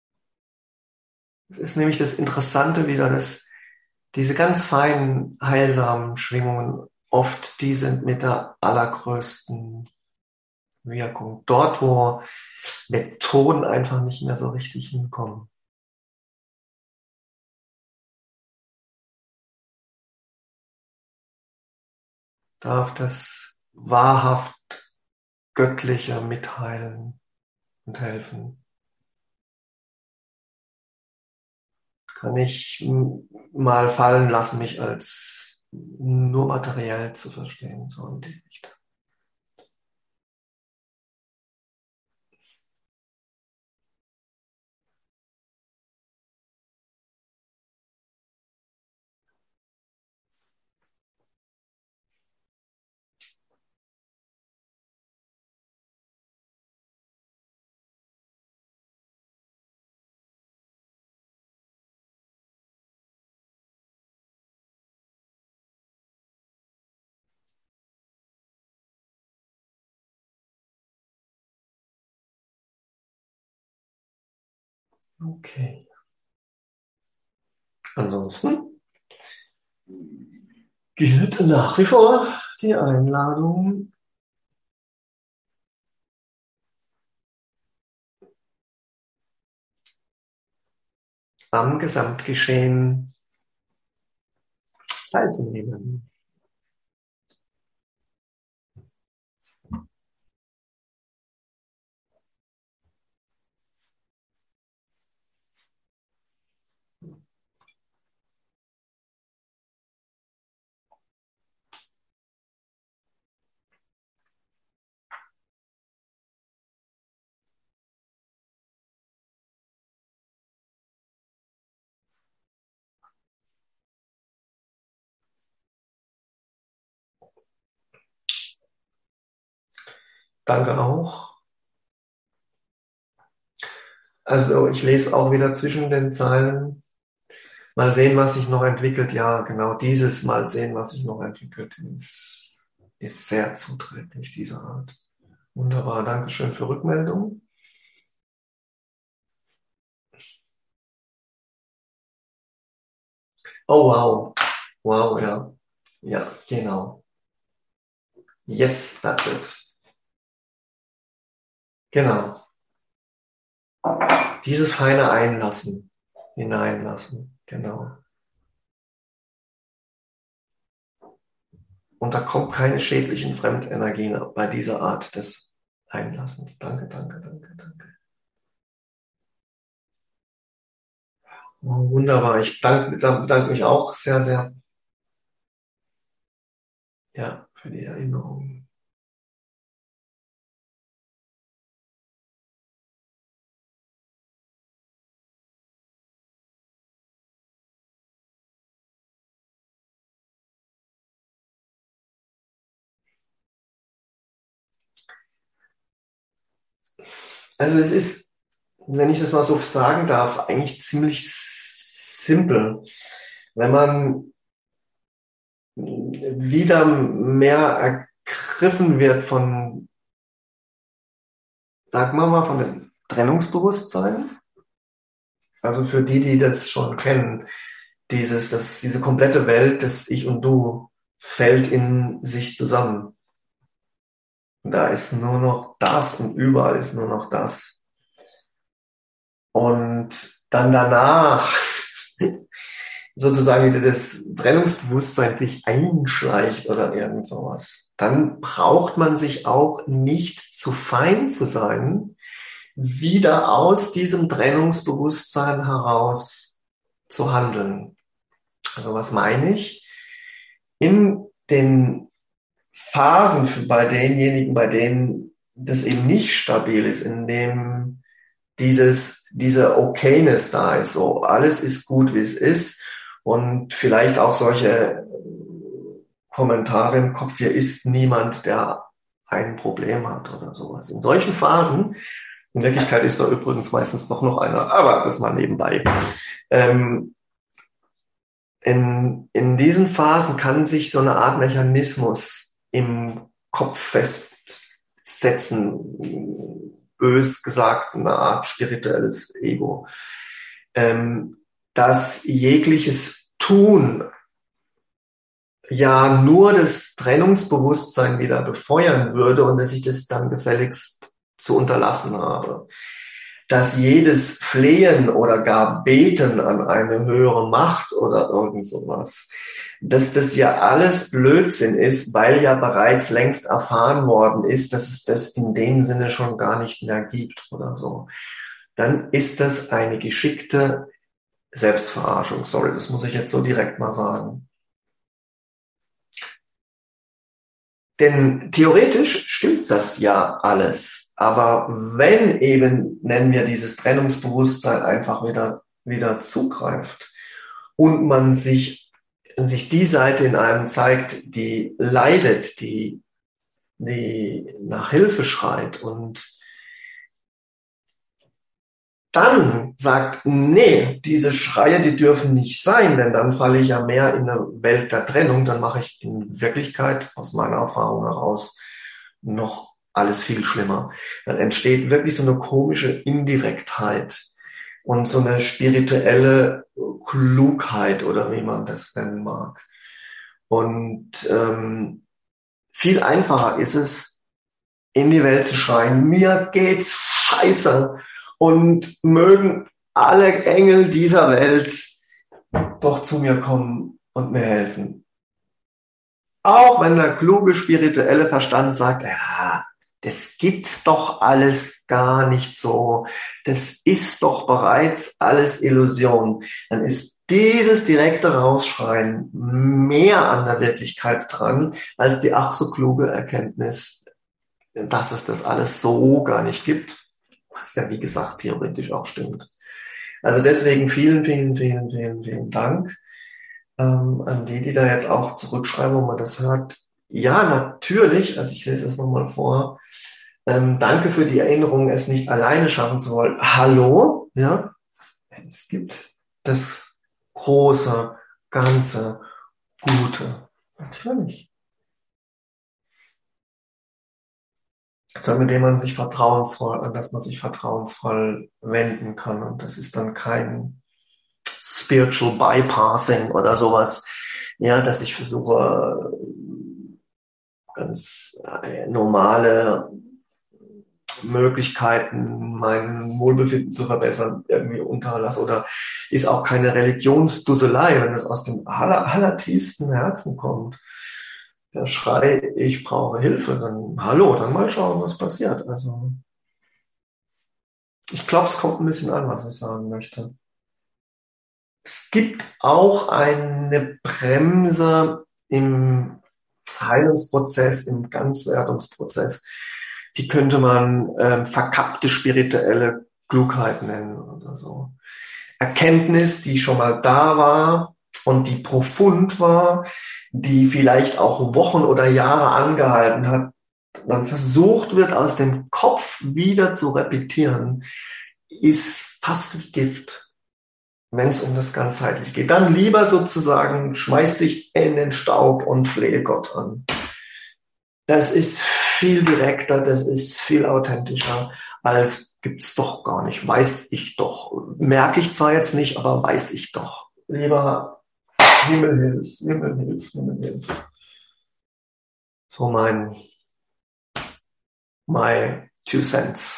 Es ist nämlich das Interessante wieder, dass diese ganz feinen, heilsamen Schwingungen oft die sind mit der allergrößten Wirkung. Dort, wo Methoden einfach nicht mehr so richtig hinkommen. Darf das wahrhaft Göttliche mitteilen und helfen. Kann ich mal fallen lassen, mich als nur materiell zu verstehen, so in die Richtung. Okay. Ansonsten gilt nach wie vor die Einladung, am Gesamtgeschehen teilzunehmen. Danke auch. Also ich lese auch wieder zwischen den Zeilen. Mal sehen, was sich noch entwickelt. Ja, genau dieses Mal sehen, was sich noch entwickelt, ist sehr zuträglich, diese Art. Wunderbar, Dankeschön für Rückmeldung. Oh, wow. Wow, ja. Ja, genau. Yes, that's it. Genau. Dieses feine Einlassen, hineinlassen, genau. Und da kommt keine schädlichen Fremdenergien bei dieser Art des Einlassens. Danke, danke, danke, danke. Oh, wunderbar. Ich bedanke mich auch sehr, sehr, ja, für die Erinnerung. Also es ist, wenn ich das mal so sagen darf, eigentlich ziemlich simpel. Wenn man wieder mehr ergriffen wird von, sagen wir mal, von dem Trennungsbewusstsein. Also für die, die das schon kennen, diese komplette Welt des Ich und Du fällt in sich zusammen. Da ist nur noch das und überall ist nur noch das. Und dann danach sozusagen wieder das Trennungsbewusstsein sich einschleicht oder irgend sowas. Dann braucht man sich auch nicht zu fein zu sein, wieder aus diesem Trennungsbewusstsein heraus zu handeln. Also was meine ich? In den Phasen bei denjenigen, bei denen das eben nicht stabil ist, in dem diese Okayness da ist, so alles ist gut, wie es ist und vielleicht auch solche Kommentare im Kopf, hier ist niemand, der ein Problem hat oder sowas. In solchen Phasen, in Wirklichkeit ist da übrigens meistens doch noch einer, aber das mal nebenbei. In diesen Phasen kann sich so eine Art Mechanismus im Kopf festsetzen, bös gesagt, eine Art spirituelles Ego, dass jegliches Tun ja nur das Trennungsbewusstsein wieder befeuern würde und dass ich das dann gefälligst zu unterlassen habe. Dass jedes Flehen oder gar Beten an eine höhere Macht oder irgend sowas, dass das ja alles Blödsinn ist, weil ja bereits längst erfahren worden ist, dass es das in dem Sinne schon gar nicht mehr gibt oder so. Dann ist das eine geschickte Selbstverarschung. Sorry, das muss ich jetzt so direkt mal sagen. Denn theoretisch stimmt das ja alles. Aber wenn eben, nennen wir dieses Trennungsbewusstsein einfach wieder zugreift und man sich die Seite in einem zeigt, die leidet, die nach Hilfe schreit und dann sagt, nee, diese Schreie, die dürfen nicht sein, denn dann falle ich ja mehr in eine Welt der Trennung, dann mache ich in Wirklichkeit aus meiner Erfahrung heraus noch alles viel schlimmer. Dann entsteht wirklich so eine komische Indirektheit und so eine spirituelle Klugheit oder wie man das nennen mag. Und viel einfacher ist es, in die Welt zu schreien, mir geht's scheiße und mögen alle Engel dieser Welt doch zu mir kommen und mir helfen. Auch wenn der kluge spirituelle Verstand sagt, ja, das gibt's doch alles gar nicht so, das ist doch bereits alles Illusion, dann ist dieses direkte Rausschreien mehr an der Wirklichkeit dran, als die ach so kluge Erkenntnis, dass es das alles so gar nicht gibt, was ja wie gesagt theoretisch auch stimmt. Also deswegen vielen Dank an die da jetzt auch zurückschreiben, wo man das hört. Ja, natürlich, also ich lese es nochmal vor. Danke für die Erinnerung, es nicht alleine schaffen zu wollen. Hallo, ja, es gibt das große, ganze, Gute. Natürlich. Mit dem man sich vertrauensvoll, an das man sich vertrauensvoll wenden kann. Und das ist dann kein Spiritual Bypassing oder sowas. Ja, dass ich versuche, ganz normale Möglichkeiten, mein Wohlbefinden zu verbessern, irgendwie unterlasse. Oder ist auch keine Religionsdusselei, wenn es aus dem allertiefsten Herzen kommt. Der Schrei, ich brauche Hilfe, dann hallo, dann mal schauen, was passiert. Also ich glaube, es kommt ein bisschen an, was ich sagen möchte. Es gibt auch eine Bremse im Heilungsprozess, im Ganzwerdungsprozess. Die könnte man verkappte spirituelle Klugheit nennen oder so. Erkenntnis, die schon mal da war und die profund war, die vielleicht auch Wochen oder Jahre angehalten hat, dann versucht wird, aus dem Kopf wieder zu repetieren, ist fast wie Gift, wenn es um das Ganzheitliche geht. Dann lieber sozusagen, schmeiß dich in den Staub und flehe Gott an. Das ist viel direkter, das ist viel authentischer, als gibt's doch gar nicht, weiß ich doch. Merke ich zwar jetzt nicht, aber weiß ich doch. Lieber Himmel hilf, Himmel hilf, Himmel hilf. So my 2 cents.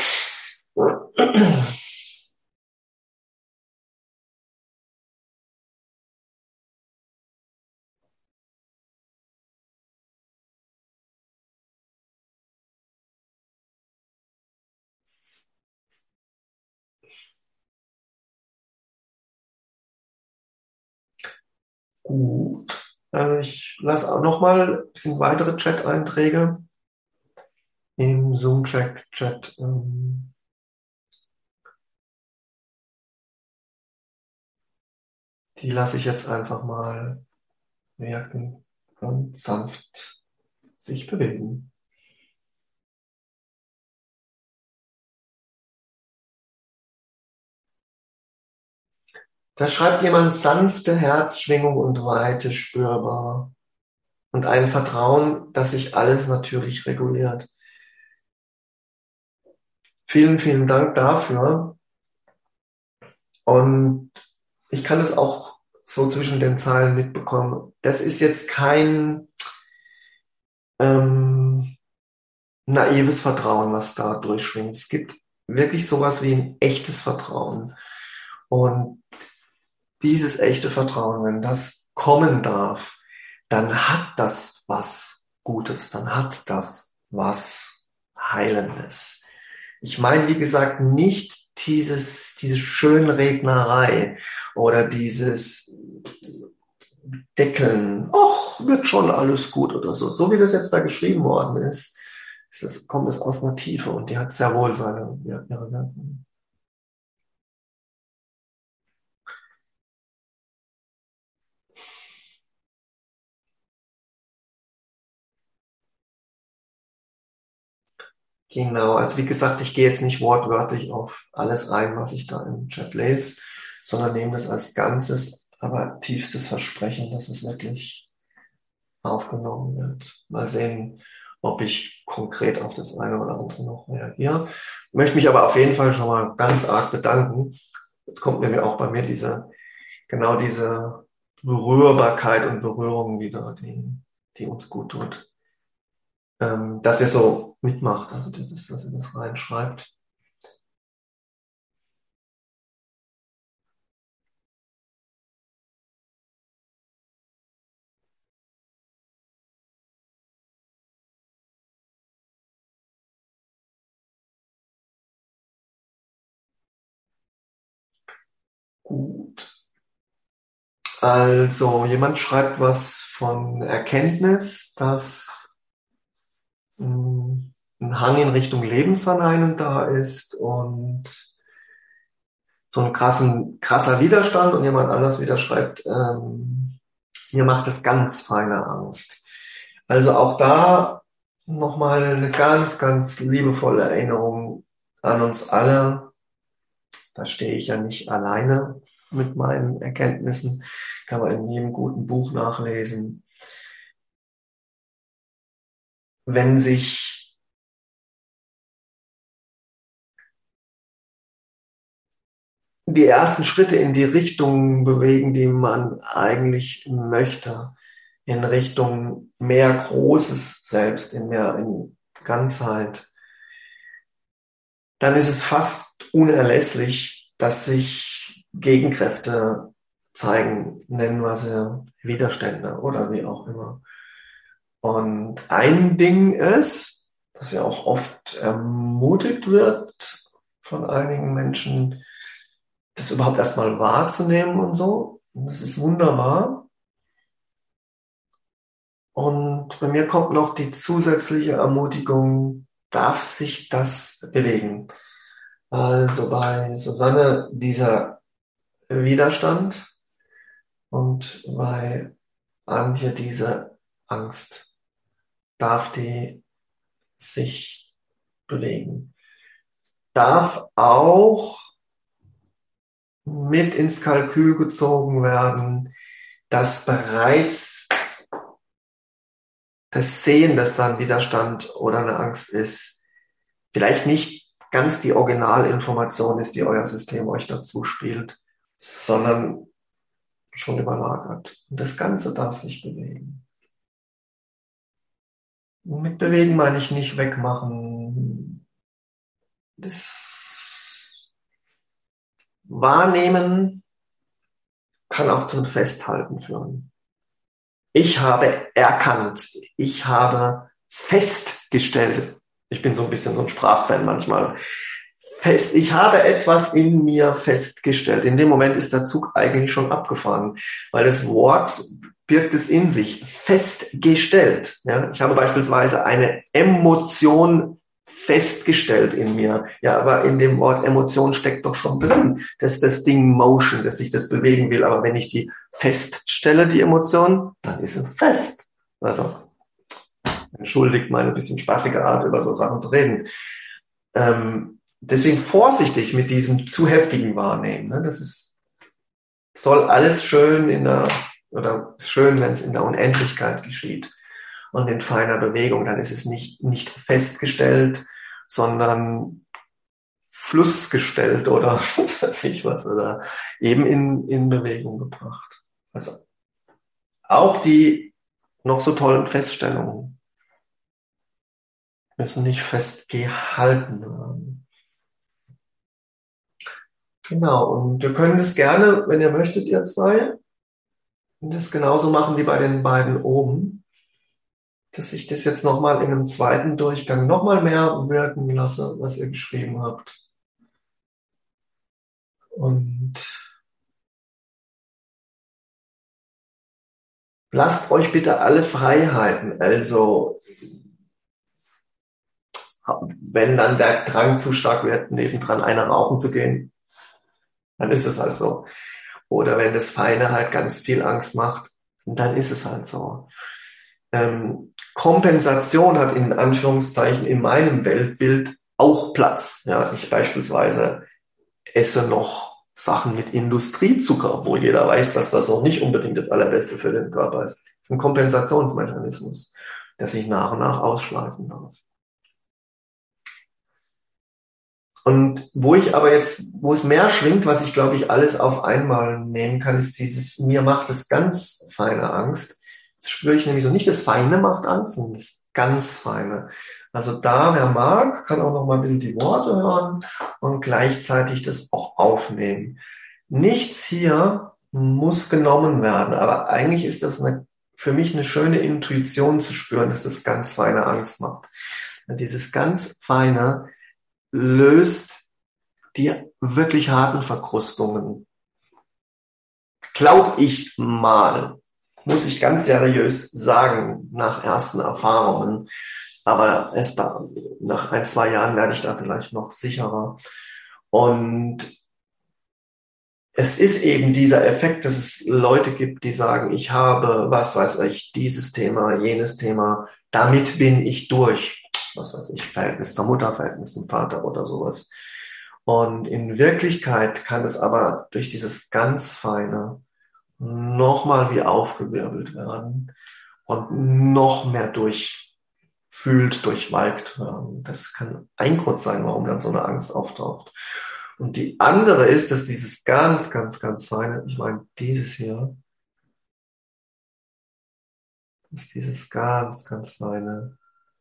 Gut. Ich lasse auch nochmal, es sind weitere Chat-Einträge im Zoom-Chat. Die lasse ich jetzt einfach mal wirken. und sanft sich bewegen. Da schreibt jemand sanfte Herzschwingung und Weite spürbar und ein Vertrauen, dass sich alles natürlich reguliert. Vielen, vielen Dank dafür. Und ich kann es auch so zwischen den Zeilen mitbekommen. Das ist jetzt kein naives Vertrauen, was da durchschwingt. Es gibt wirklich sowas wie ein echtes Vertrauen. Und dieses echte Vertrauen, wenn das kommen darf, dann hat das was Gutes, dann hat das was Heilendes. Ich meine, wie gesagt, nicht diese Schönrednerei oder dieses Deckeln, ach, wird schon alles gut oder so. So wie das jetzt da geschrieben worden ist, kommt es aus einer Tiefe und die hat sehr wohl ihre Werte. Genau, also wie gesagt, ich gehe jetzt nicht wortwörtlich auf alles ein, was ich da im Chat lese, sondern nehme das als Ganzes, aber tiefstes Versprechen, dass es wirklich aufgenommen wird. Mal sehen, ob ich konkret auf das eine oder andere noch reagiere. Ich möchte mich aber auf jeden Fall schon mal ganz arg bedanken. Jetzt kommt nämlich auch bei mir diese Berührbarkeit und Berührung wieder, die uns gut tut. Dass ihr so mitmacht, also dass ihr das reinschreibt. Gut. Also, jemand schreibt was von Erkenntnis, dass ein Hang in Richtung Lebensverneinung da ist und so ein krasser Widerstand, und jemand anders wieder schreibt, mir macht es ganz feine Angst. Also auch da nochmal eine ganz, ganz liebevolle Erinnerung an uns alle. Da stehe ich ja nicht alleine mit meinen Erkenntnissen, kann man in jedem guten Buch nachlesen. Wenn sich die ersten Schritte in die Richtung bewegen, die man eigentlich möchte, in Richtung mehr großes Selbst, in Ganzheit, dann ist es fast unerlässlich, dass sich Gegenkräfte zeigen, nennen wir sie Widerstände oder wie auch immer. Und ein Ding ist, dass ja auch oft ermutigt wird von einigen Menschen, das überhaupt erstmal wahrzunehmen und so. Und das ist wunderbar. Und bei mir kommt noch die zusätzliche Ermutigung, darf sich das bewegen? Also bei Susanne dieser Widerstand und bei Antje diese Angst. Darf die sich bewegen? Darf auch mit ins Kalkül gezogen werden, dass bereits das Sehen, dass da ein Widerstand oder eine Angst ist, vielleicht nicht ganz die Originalinformation ist, die euer System euch dazu spielt, sondern schon überlagert. Und das Ganze darf sich bewegen. Mit bewegen meine ich nicht wegmachen. Das Wahrnehmen kann auch zum Festhalten führen. Ich habe erkannt, ich habe festgestellt, ich bin so ein bisschen so ein Sprachfan manchmal, ich habe etwas in mir festgestellt. In dem Moment ist der Zug eigentlich schon abgefahren, weil das Wort birgt es in sich, festgestellt. Ja, ich habe beispielsweise eine Emotion festgestellt in mir. Ja, aber in dem Wort Emotion steckt doch schon drin, dass das Ding Motion, dass sich das bewegen will. Aber wenn ich die feststelle, die Emotion, dann ist sie fest. Also, entschuldigt meine bisschen spaßige Art, über so Sachen zu reden. Deswegen vorsichtig mit diesem zu heftigen Wahrnehmen. Ne? Soll alles schön oder schön, wenn es in der Unendlichkeit geschieht und in feiner Bewegung. Dann ist es nicht festgestellt, sondern flussgestellt oder was weiß ich was, oder eben in Bewegung gebracht. Also auch die noch so tollen Feststellungen müssen nicht festgehalten werden. Genau, und wir können das gerne, wenn ihr möchtet, ihr zwei, das genauso machen wie bei den beiden oben, dass ich das jetzt nochmal in einem zweiten Durchgang nochmal mehr wirken lasse, was ihr geschrieben habt. Und lasst euch bitte alle Freiheiten, also wenn dann der Drang zu stark wird, nebendran einer rauchen zu gehen, dann ist es halt so. Oder wenn das Feine halt ganz viel Angst macht, dann ist es halt so. Kompensation hat in Anführungszeichen in meinem Weltbild auch Platz. Ja, ich beispielsweise esse noch Sachen mit Industriezucker, obwohl jeder weiß, dass das auch nicht unbedingt das Allerbeste für den Körper ist. Das ist ein Kompensationsmechanismus, der sich nach und nach ausschleifen darf. Und wo es mehr schwingt, was ich glaube ich alles auf einmal nehmen kann, ist mir macht es ganz feine Angst. Das spüre ich nämlich so, nicht das Feine macht Angst, sondern das ganz Feine. Also da, wer mag, kann auch noch mal ein bisschen die Worte hören und gleichzeitig das auch aufnehmen. Nichts hier muss genommen werden, aber eigentlich ist das für mich eine schöne Intuition zu spüren, dass das ganz feine Angst macht. Und dieses ganz Feine löst die wirklich harten Verkrustungen. Glaub ich mal, muss ich ganz seriös sagen, nach ersten Erfahrungen. Aber nach 1, 2 Jahren werde ich da vielleicht noch sicherer. Und es ist eben dieser Effekt, dass es Leute gibt, die sagen, ich habe, was weiß ich, dieses Thema, jenes Thema, damit bin ich durch. Was weiß ich, Verhältnis zur Mutter, Verhältnis zum Vater oder sowas. Und in Wirklichkeit kann es aber durch dieses ganz Feine nochmal wie aufgewirbelt werden und noch mehr durchwalkt werden. Das kann ein Grund sein, warum dann so eine Angst auftaucht. Und die andere ist, dass dieses ganz, ganz, ganz Feine, ich meine dieses hier, dass dieses ganz, ganz Feine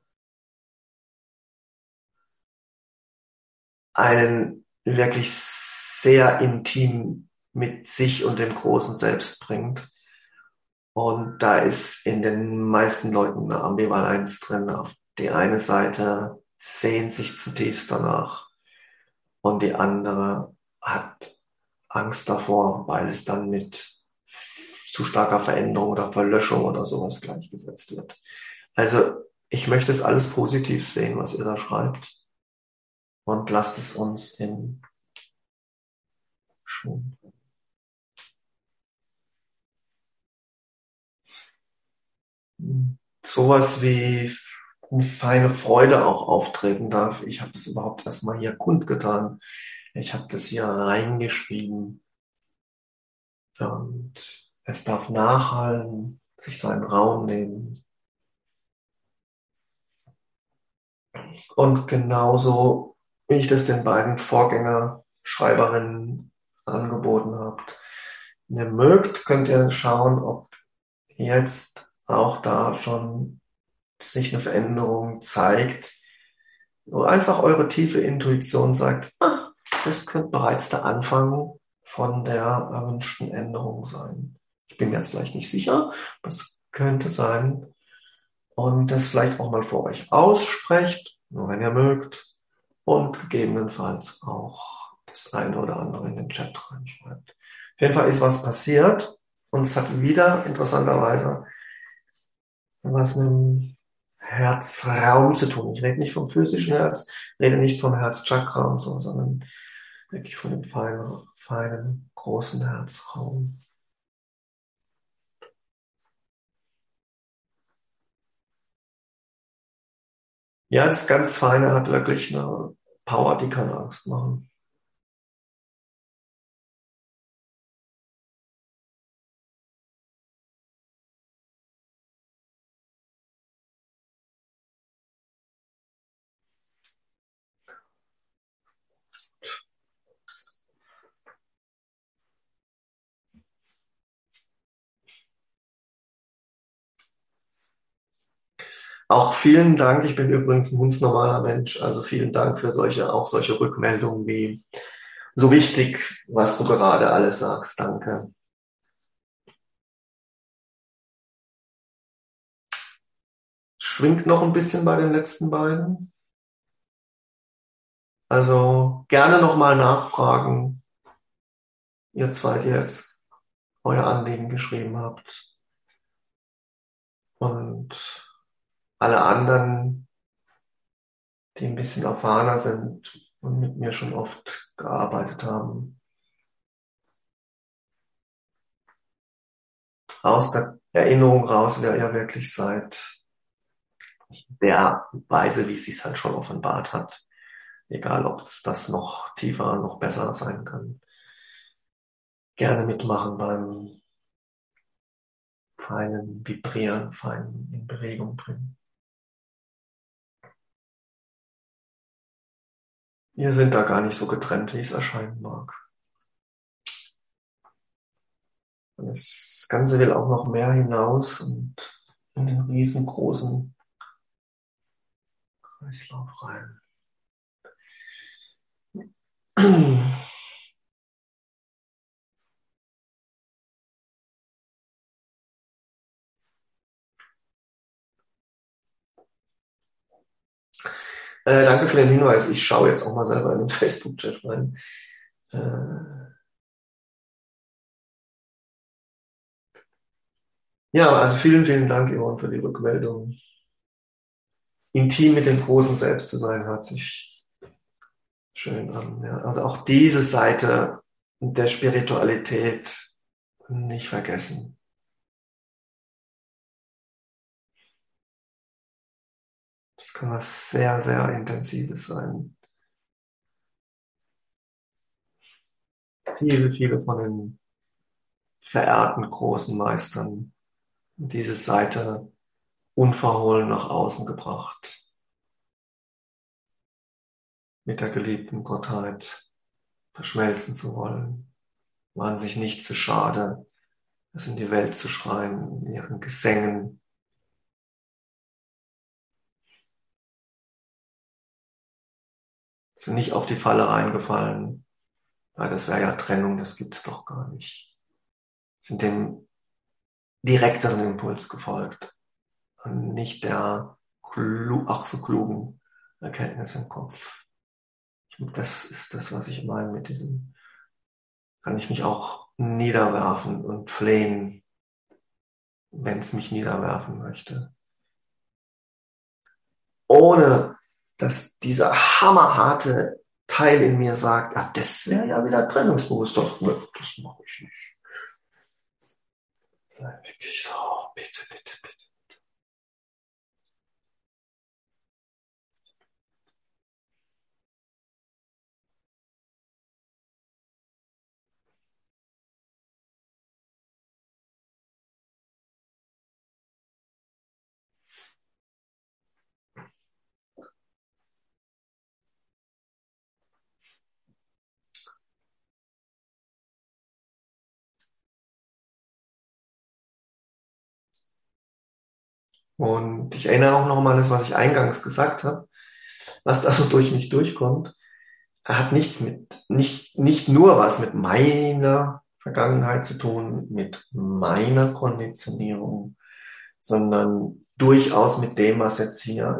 einen wirklich sehr intim mit sich und dem großen Selbst bringt. Und da ist in den meisten Leuten eine Ambivalenz drin. Auf die eine Seite sehnt sich zutiefst danach und die andere hat Angst davor, weil es dann mit zu starker Veränderung oder Verlöschung oder sowas gleichgesetzt wird. Also ich möchte es alles positiv sehen, was ihr da schreibt, und lasst es uns in Schwung. Sowas wie eine feine Freude auch auftreten darf. Ich habe das überhaupt erstmal hier kundgetan. Ich habe das hier reingeschrieben und es darf nachhallen, sich seinen Raum nehmen. Und genauso, wie ich das den beiden Vorgängerschreiberinnen angeboten habe. Wenn ihr mögt, könnt ihr schauen, ob jetzt auch da schon sich eine Veränderung zeigt, wo einfach eure tiefe Intuition sagt, das könnte bereits der Anfang von der erwünschten Änderung sein. Ich bin mir jetzt vielleicht nicht sicher, aber es könnte sein. Und das vielleicht auch mal vor euch aussprecht, nur wenn ihr mögt, und gegebenenfalls auch das eine oder andere in den Chat reinschreibt. Auf jeden Fall ist was passiert und es hat wieder interessanterweise was mit dem Herzraum zu tun. Ich rede nicht vom physischen Herz, rede nicht vom Herzchakra und so, sondern wirklich von dem feinen, großen Herzraum. Ja, das ganz Feine hat wirklich eine Power, die kann Angst machen. Auch vielen Dank. Ich bin übrigens ein hundsnormaler Mensch. Also vielen Dank für solche Rückmeldungen wie so wichtig, was du gerade alles sagst. Danke. Schwingt noch ein bisschen bei den letzten beiden. Also gerne nochmal nachfragen, ihr zwei, die jetzt euer Anliegen geschrieben habt. Und alle anderen, die ein bisschen erfahrener sind und mit mir schon oft gearbeitet haben, aus der Erinnerung raus, wer ihr wirklich seid, der Weise, wie es sich halt schon offenbart hat. Egal, ob es das noch tiefer, noch besser sein kann. Gerne mitmachen beim feinen Vibrieren, feinen in Bewegung bringen. Wir sind da gar nicht so getrennt, wie es erscheinen mag. Und das Ganze will auch noch mehr hinaus und in den riesengroßen Kreislauf rein. Danke für den Hinweis. Ich schaue jetzt auch mal selber in den Facebook-Chat rein. Ja, also vielen, vielen Dank, Yvonne, für die Rückmeldung. Intim mit dem großen Selbst zu sein, hört sich schön an. Ja. Also auch diese Seite der Spiritualität nicht vergessen. Das kann was sehr, sehr Intensives sein. Viele, viele von den verehrten großen Meistern diese Seite unverhohlen nach außen gebracht. Mit der geliebten Gottheit verschmelzen zu wollen, waren sich nicht zu schade, es in die Welt zu schreien, in ihren Gesängen. Sind nicht auf die Falle reingefallen, weil das wäre ja Trennung, das gibt's doch gar nicht. Sind dem direkteren Impuls gefolgt und nicht der ach so klugen Erkenntnis im Kopf. Das ist das, was ich meine mit diesem, kann ich mich auch niederwerfen und flehen, wenn es mich niederwerfen möchte. Ohne, dass dieser hammerharte Teil in mir sagt, ach, das wäre ja wieder Trennungsbewusstsein. Das mache ich nicht. Sei wirklich so, bitte, bitte, bitte. Und ich erinnere auch noch mal an das, was ich eingangs gesagt habe, was da so durch mich durchkommt. Er hat nicht nur was mit meiner Vergangenheit zu tun, mit meiner Konditionierung, sondern durchaus mit dem, was jetzt hier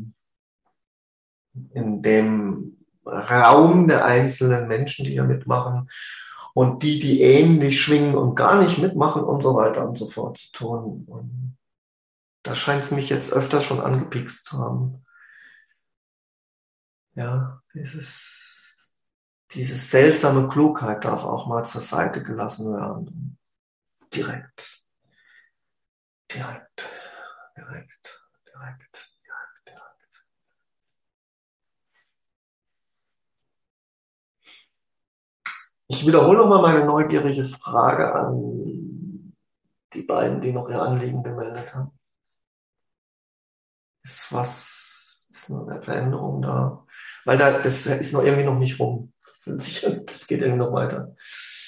in dem Raum der einzelnen Menschen, die hier mitmachen und die ähnlich schwingen und gar nicht mitmachen und so weiter und so fort zu tun. Und da scheint es mich jetzt öfter schon angepikst zu haben. Ja, diese seltsame Klugheit darf auch mal zur Seite gelassen werden. Direkt, direkt, direkt, direkt, direkt, direkt. Ich wiederhole nochmal meine neugierige Frage an die beiden, die noch ihr Anliegen gemeldet haben. Ist noch eine Veränderung da? Weil das ist noch irgendwie noch nicht rum. Das geht irgendwie noch weiter.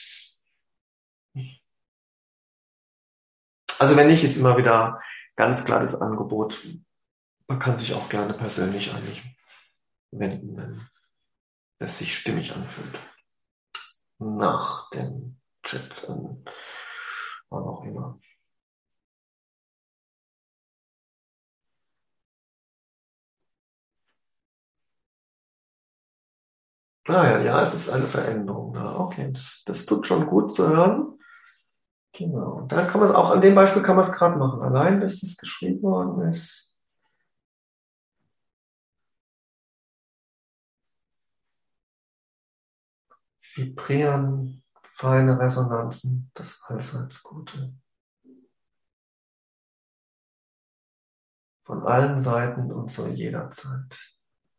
Also wenn nicht, ist immer wieder ganz klar das Angebot. Man kann sich auch gerne persönlich an mich wenden, wenn es sich stimmig anfühlt. Nach dem Chat, wann auch immer. Ah ja, ja, es ist eine Veränderung da. Okay, das tut schon gut zu hören. Genau. Da kann man es auch, an dem Beispiel kann man es gerade machen. Allein, dass das geschrieben worden ist. Vibrieren, feine Resonanzen, das allseits Gute. Von allen Seiten und zu jeder Zeit.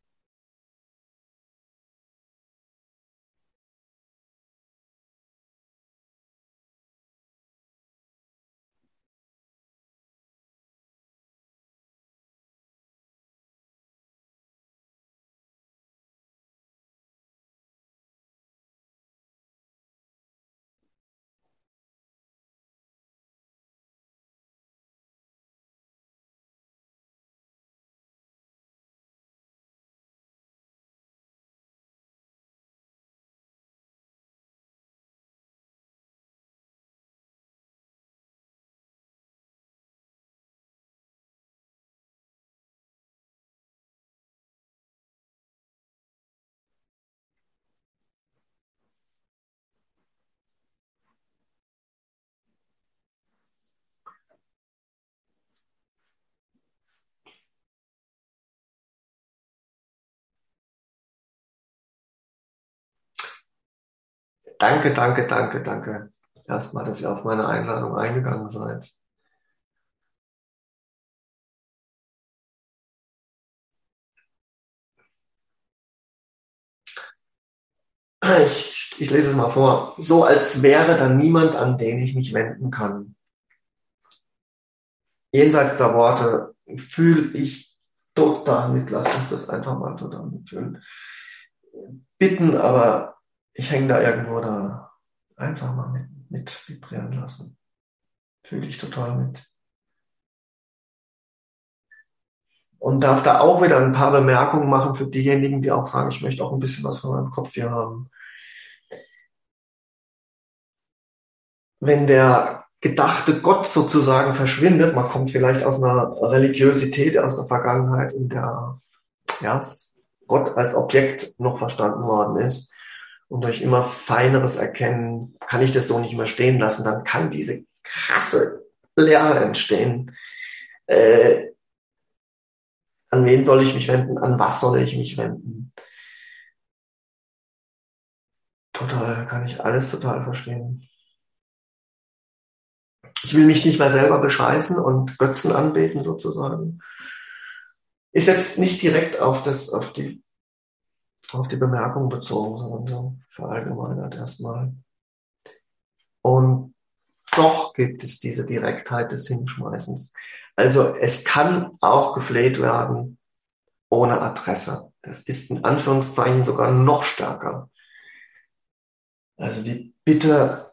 Danke, danke, danke, danke. Erstmal, dass ihr auf meine Einladung eingegangen seid. Ich lese es mal vor. So als wäre da niemand, an den ich mich wenden kann. Jenseits der Worte fühle ich total mit. Lass uns das einfach mal total mitfühlen. Bitten, aber ich hänge da irgendwo da. Einfach mal mit vibrieren lassen. Fühle ich total mit. Und darf da auch wieder ein paar Bemerkungen machen für diejenigen, die auch sagen, ich möchte auch ein bisschen was von meinem Kopf hier haben. Wenn der gedachte Gott sozusagen verschwindet, man kommt vielleicht aus einer Religiosität, aus der Vergangenheit, in der ja, Gott als Objekt noch verstanden worden ist und durch immer feineres Erkennen kann ich das so nicht mehr stehen lassen, dann kann diese krasse Leere entstehen. Äh, an wen soll ich mich wenden? An was soll ich mich wenden? Total, kann ich alles total verstehen. Ich will mich nicht mehr selber bescheißen und Götzen anbeten sozusagen. Ist jetzt nicht direkt auf die Bemerkung bezogen, sondern so verallgemeinert erstmal. Und doch gibt es diese Direktheit des Hinschmeißens. Also es kann auch gefleht werden ohne Adresse. Das ist in Anführungszeichen sogar noch stärker. Also die Bitte,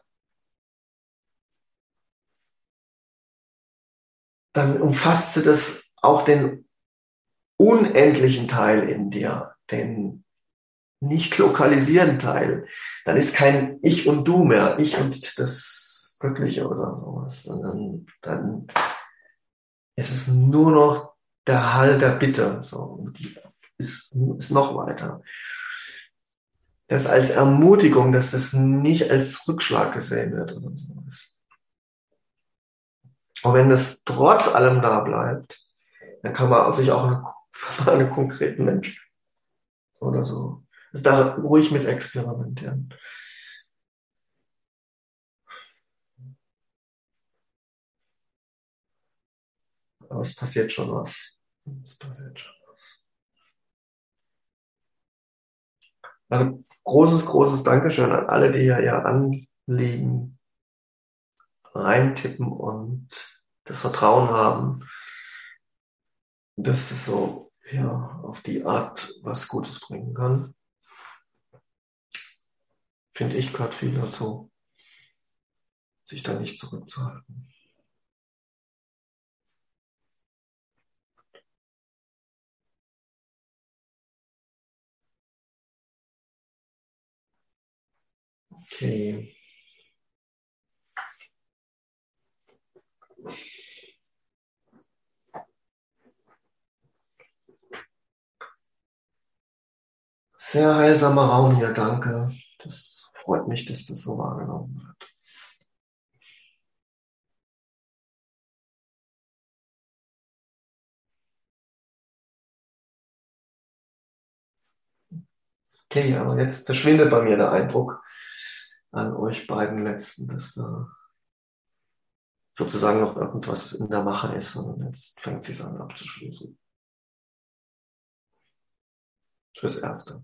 dann umfasst sie das auch den unendlichen Teil in dir, den nicht lokalisierenden Teil. Dann ist kein Ich und Du mehr, ich und das Göttliche oder sowas, sondern dann ist es nur noch der Hall der Bitte, so, und die ist noch weiter. Das als Ermutigung, dass das nicht als Rückschlag gesehen wird oder sowas. Und wenn das trotz allem da bleibt, dann kann man sich auch einen konkreten Menschen oder so. Also da ruhig mit experimentieren. Aber es passiert schon was. Es passiert schon was. Also großes, großes Dankeschön an alle, die hier ihr Anliegen reintippen und das Vertrauen haben, dass es so ja, auf die Art was Gutes bringen kann. Finde ich, gehört viel dazu, sich da nicht zurückzuhalten. Okay. Sehr heilsamer Raum hier, danke. Das freut mich, dass das so wahrgenommen wird. Okay, aber jetzt verschwindet bei mir der Eindruck an euch beiden Letzten, dass da sozusagen noch irgendwas in der Mache ist, sondern jetzt fängt sie an abzuschließen. Fürs Erste.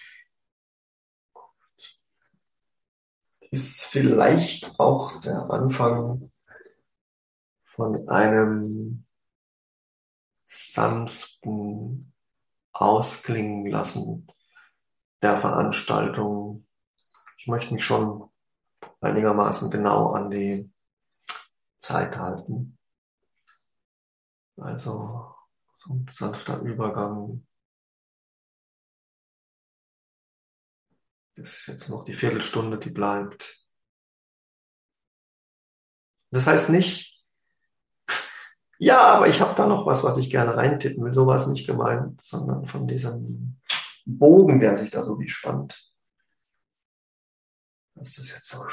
Ist vielleicht auch der Anfang von einem sanften Ausklingen lassen der Veranstaltung. Ich möchte mich schon einigermaßen genau an die Zeit halten. Also so ein sanfter Übergang. Das ist jetzt noch die Viertelstunde, die bleibt. Das heißt nicht, ja, aber ich habe da noch was ich gerne reintippen will. So war es nicht gemeint, sondern von diesem Bogen, der sich da so wie spannt. Dass das jetzt so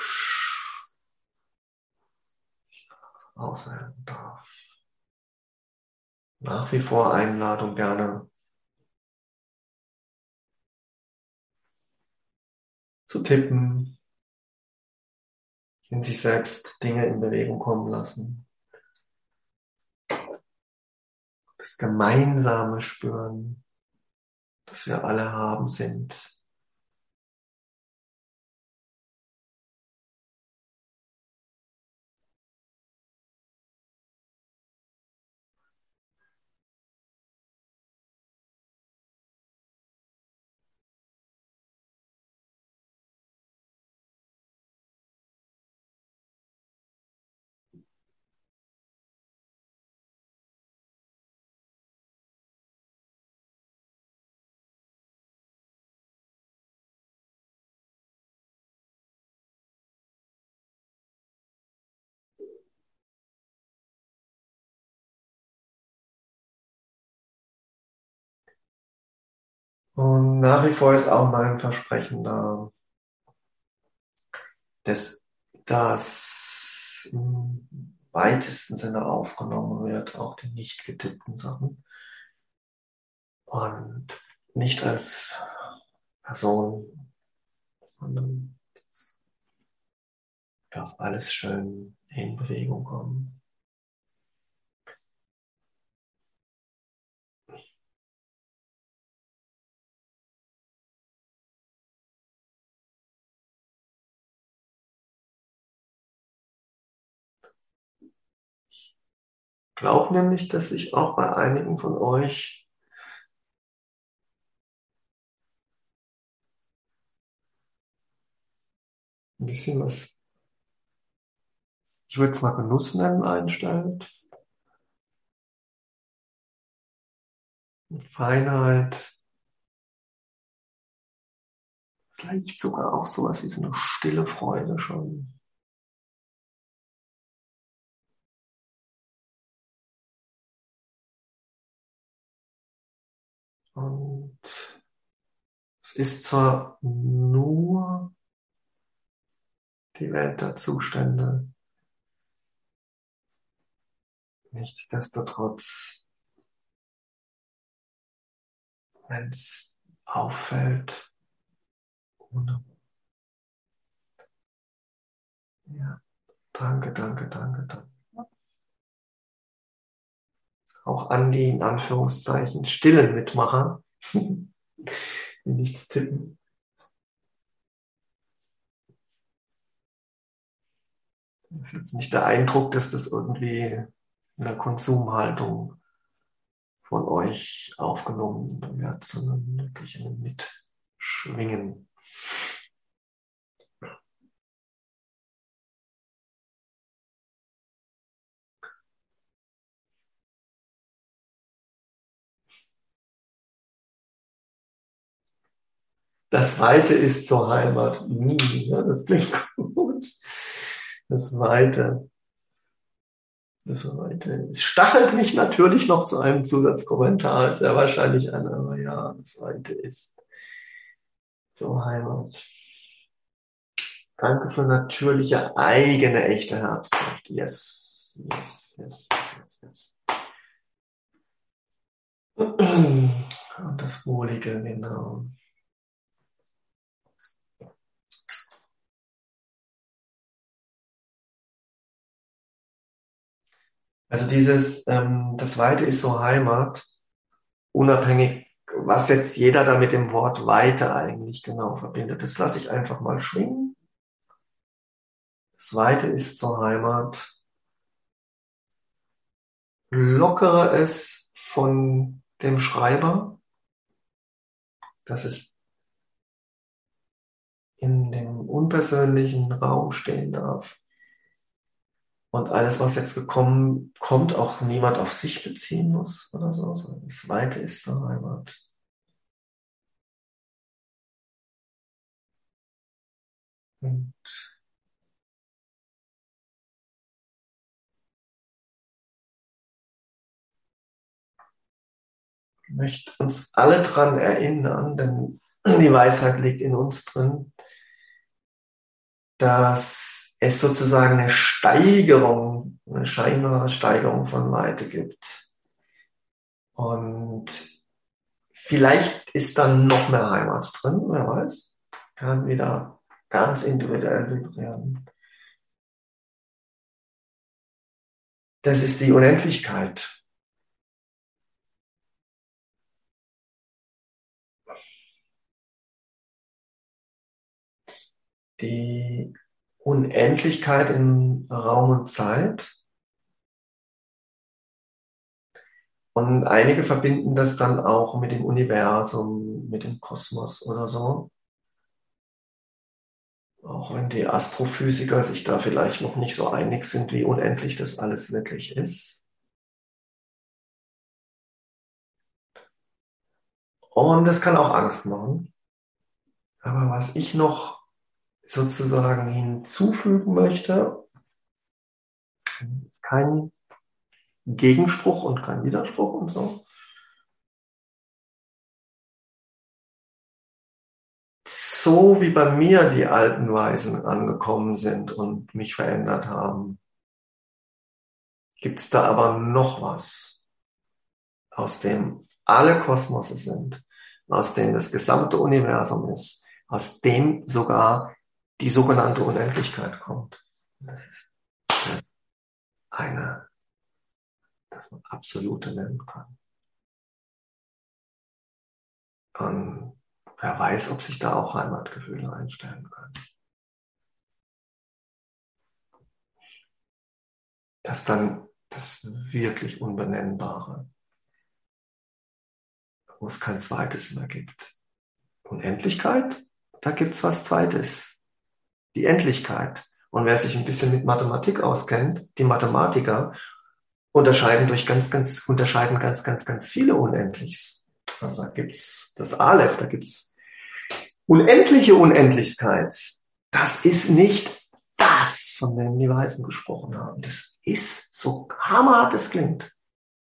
auswählen darf. Nach wie vor Einladung gerne zu tippen, in sich selbst Dinge in Bewegung kommen lassen. Das gemeinsame Spüren, das wir alle haben, sind. Und nach wie vor ist auch mein Versprechen da, dass das im weitesten Sinne aufgenommen wird, auch die nicht getippten Sachen. Und nicht als Person, sondern es darf alles schön in Bewegung kommen. Ich glaube nämlich, dass sich auch bei einigen von euch ein bisschen was, ich würde es mal Genuss nennen, einstellt. Feinheit, vielleicht sogar auch sowas wie so eine stille Freude schon. Und es ist zwar nur die Welt der Zustände, nichtsdestotrotz, wenn es auffällt, ohne, ja, danke, danke, danke, danke. Auch an die, in Anführungszeichen, stillen Mitmacher, die nichts tippen. Das ist jetzt nicht der Eindruck, dass das irgendwie in der Konsumhaltung von euch aufgenommen wird, sondern wirklich in einem Mitschwingen. Das Weite ist zur Heimat. Ja, das klingt gut. Das Weite. Das Weite. Es stachelt mich natürlich noch zu einem Zusatzkommentar. Ist ja wahrscheinlich einer, aber ja, das Weite ist zur Heimat. Danke für natürliche, eigene, echte Herzkraft. Yes, yes, yes, yes, yes, yes. Und das Wohlige, genau. Also das Weite ist so Heimat, unabhängig, was jetzt jeder da mit dem Wort Weite eigentlich genau verbindet. Das lasse ich einfach mal schwingen. Das Weite ist so Heimat. Lockere es von dem Schreiber, dass es in dem unpersönlichen Raum stehen darf. Und alles, was jetzt gekommen kommt, auch niemand auf sich beziehen muss oder so, sondern das Weite ist zur Heimat. Und ich möchte uns alle dran erinnern, denn die Weisheit liegt in uns drin, dass es sozusagen eine Steigerung, eine scheinbare Steigerung von Weite gibt. Und vielleicht ist dann noch mehr Heimat drin, wer weiß. Kann wieder ganz individuell vibrieren. Das ist die Unendlichkeit. Die Unendlichkeit in Raum und Zeit. Und einige verbinden das dann auch mit dem Universum, mit dem Kosmos oder so. Auch wenn die Astrophysiker sich da vielleicht noch nicht so einig sind, wie unendlich das alles wirklich ist. Und das kann auch Angst machen. Aber was ich noch sozusagen hinzufügen möchte, ist kein Gegenspruch und kein Widerspruch und so. So wie bei mir die alten Weisen angekommen sind und mich verändert haben, gibt's da aber noch was, aus dem alle Kosmose sind, aus dem das gesamte Universum ist, aus dem sogar die sogenannte Unendlichkeit kommt. Das ist das eine, das man Absolute nennen kann. Und wer weiß, ob sich da auch Heimatgefühle einstellen können. Das dann das wirklich Unbenennbare, wo es kein Zweites mehr gibt. Unendlichkeit, da gibt's was Zweites. Die Endlichkeit. Und wer sich ein bisschen mit Mathematik auskennt, die Mathematiker unterscheiden ganz viele Unendlichs. Also da gibt's das Aleph, da gibt's unendliche Unendlichkeit. Das ist nicht das, von dem die Weisen gesprochen haben. Das ist, so hammerhart es klingt,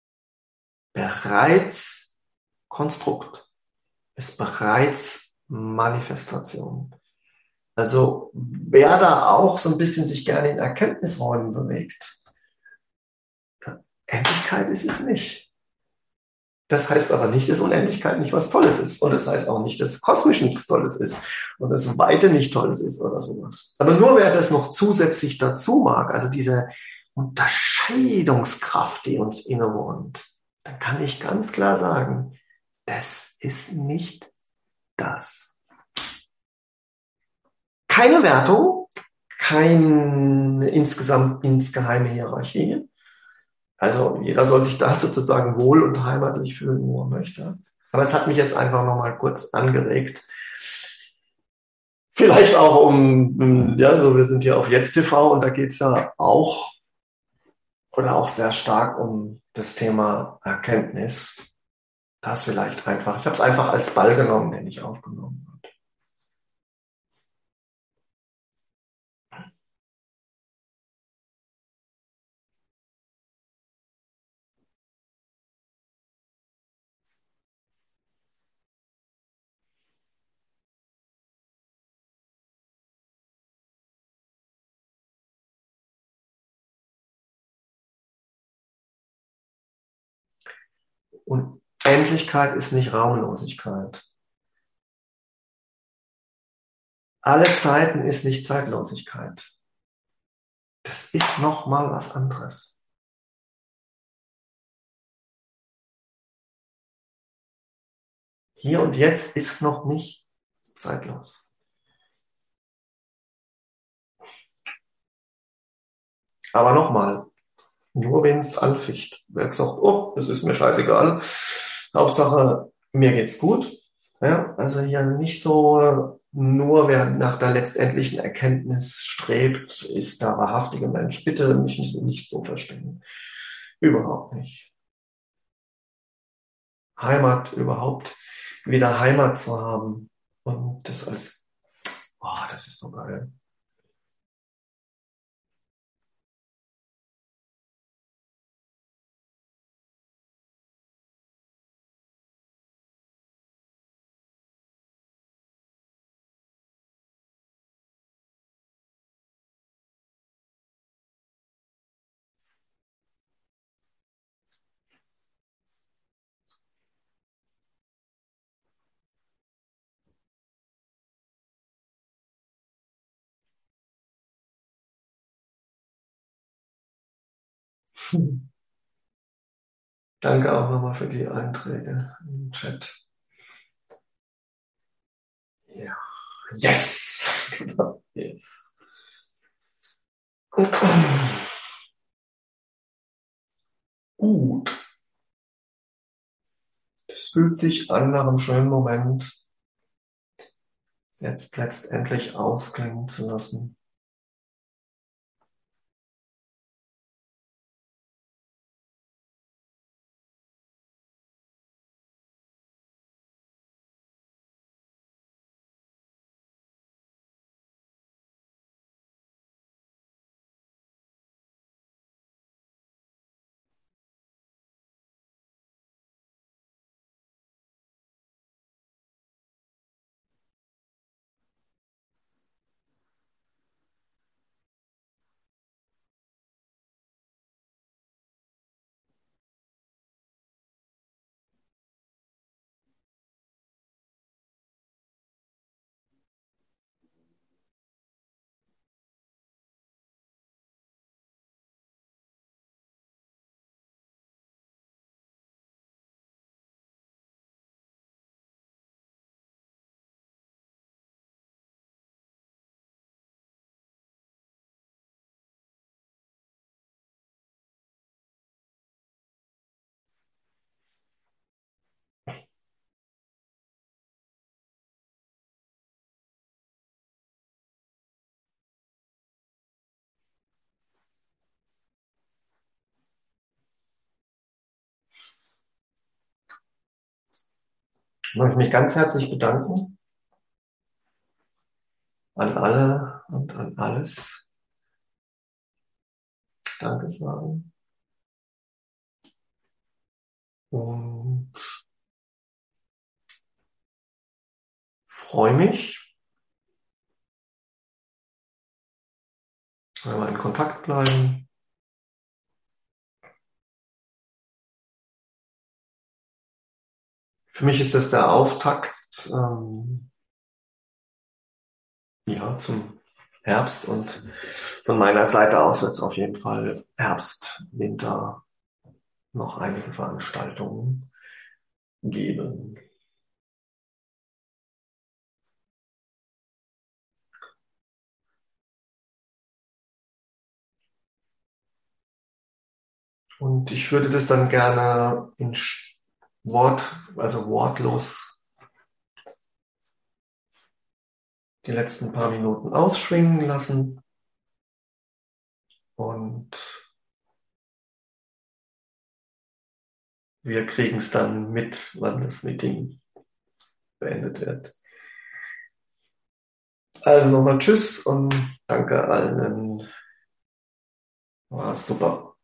bereits Konstrukt, ist bereits Manifestation. Also wer da auch so ein bisschen sich gerne in Erkenntnisräumen bewegt, Endlichkeit ist es nicht. Das heißt aber nicht, dass Unendlichkeit nicht was Tolles ist. Und das heißt auch nicht, dass kosmisch nichts Tolles ist. Und dass Weite nicht Tolles ist oder sowas. Aber nur wer das noch zusätzlich dazu mag, also diese Unterscheidungskraft, die uns innewohnt, dann kann ich ganz klar sagen, das ist nicht das. Keine Wertung, keine insgesamt insgeheime Hierarchie. Also jeder soll sich da sozusagen wohl und heimatlich fühlen, wo er möchte. Aber es hat mich jetzt einfach nochmal kurz angeregt. Vielleicht auch ja, so wir sind hier auf Jetzt TV und da geht's ja auch oder auch sehr stark um das Thema Erkenntnis. Das vielleicht einfach. Ich habe es einfach als Ball genommen, den ich aufgenommen habe. Und Endlichkeit ist nicht Raumlosigkeit. Alle Zeiten ist nicht Zeitlosigkeit. Das ist nochmal was anderes. Hier und jetzt ist noch nicht zeitlos. Aber nochmal, nur wenn es anficht. Wer sagt, oh, das ist mir scheißegal. Hauptsache, mir geht's gut. Ja, also hier nicht so, nur wer nach der letztendlichen Erkenntnis strebt, ist der wahrhaftige Mensch. Bitte mich nicht so verstehen. Überhaupt nicht. Heimat überhaupt, wieder Heimat zu haben. Und das als, oh, das ist so geil. Danke auch nochmal für die Einträge im Chat. Ja. Yes! Yes. Gut. Das fühlt sich an nach einem schönen Moment, es jetzt letztendlich ausklingen zu lassen. Ich möchte mich ganz herzlich bedanken an alle und an alles. Danke sagen. Und freue mich, wenn wir in Kontakt bleiben. Für mich ist das der Auftakt ja, zum Herbst und von meiner Seite aus wird es auf jeden Fall Herbst, Winter noch einige Veranstaltungen geben. Und ich würde das dann gerne in also wortlos die letzten paar Minuten ausschwingen lassen. Und wir kriegen es dann mit, wann das Meeting beendet wird. Also nochmal Tschüss und danke allen. War super.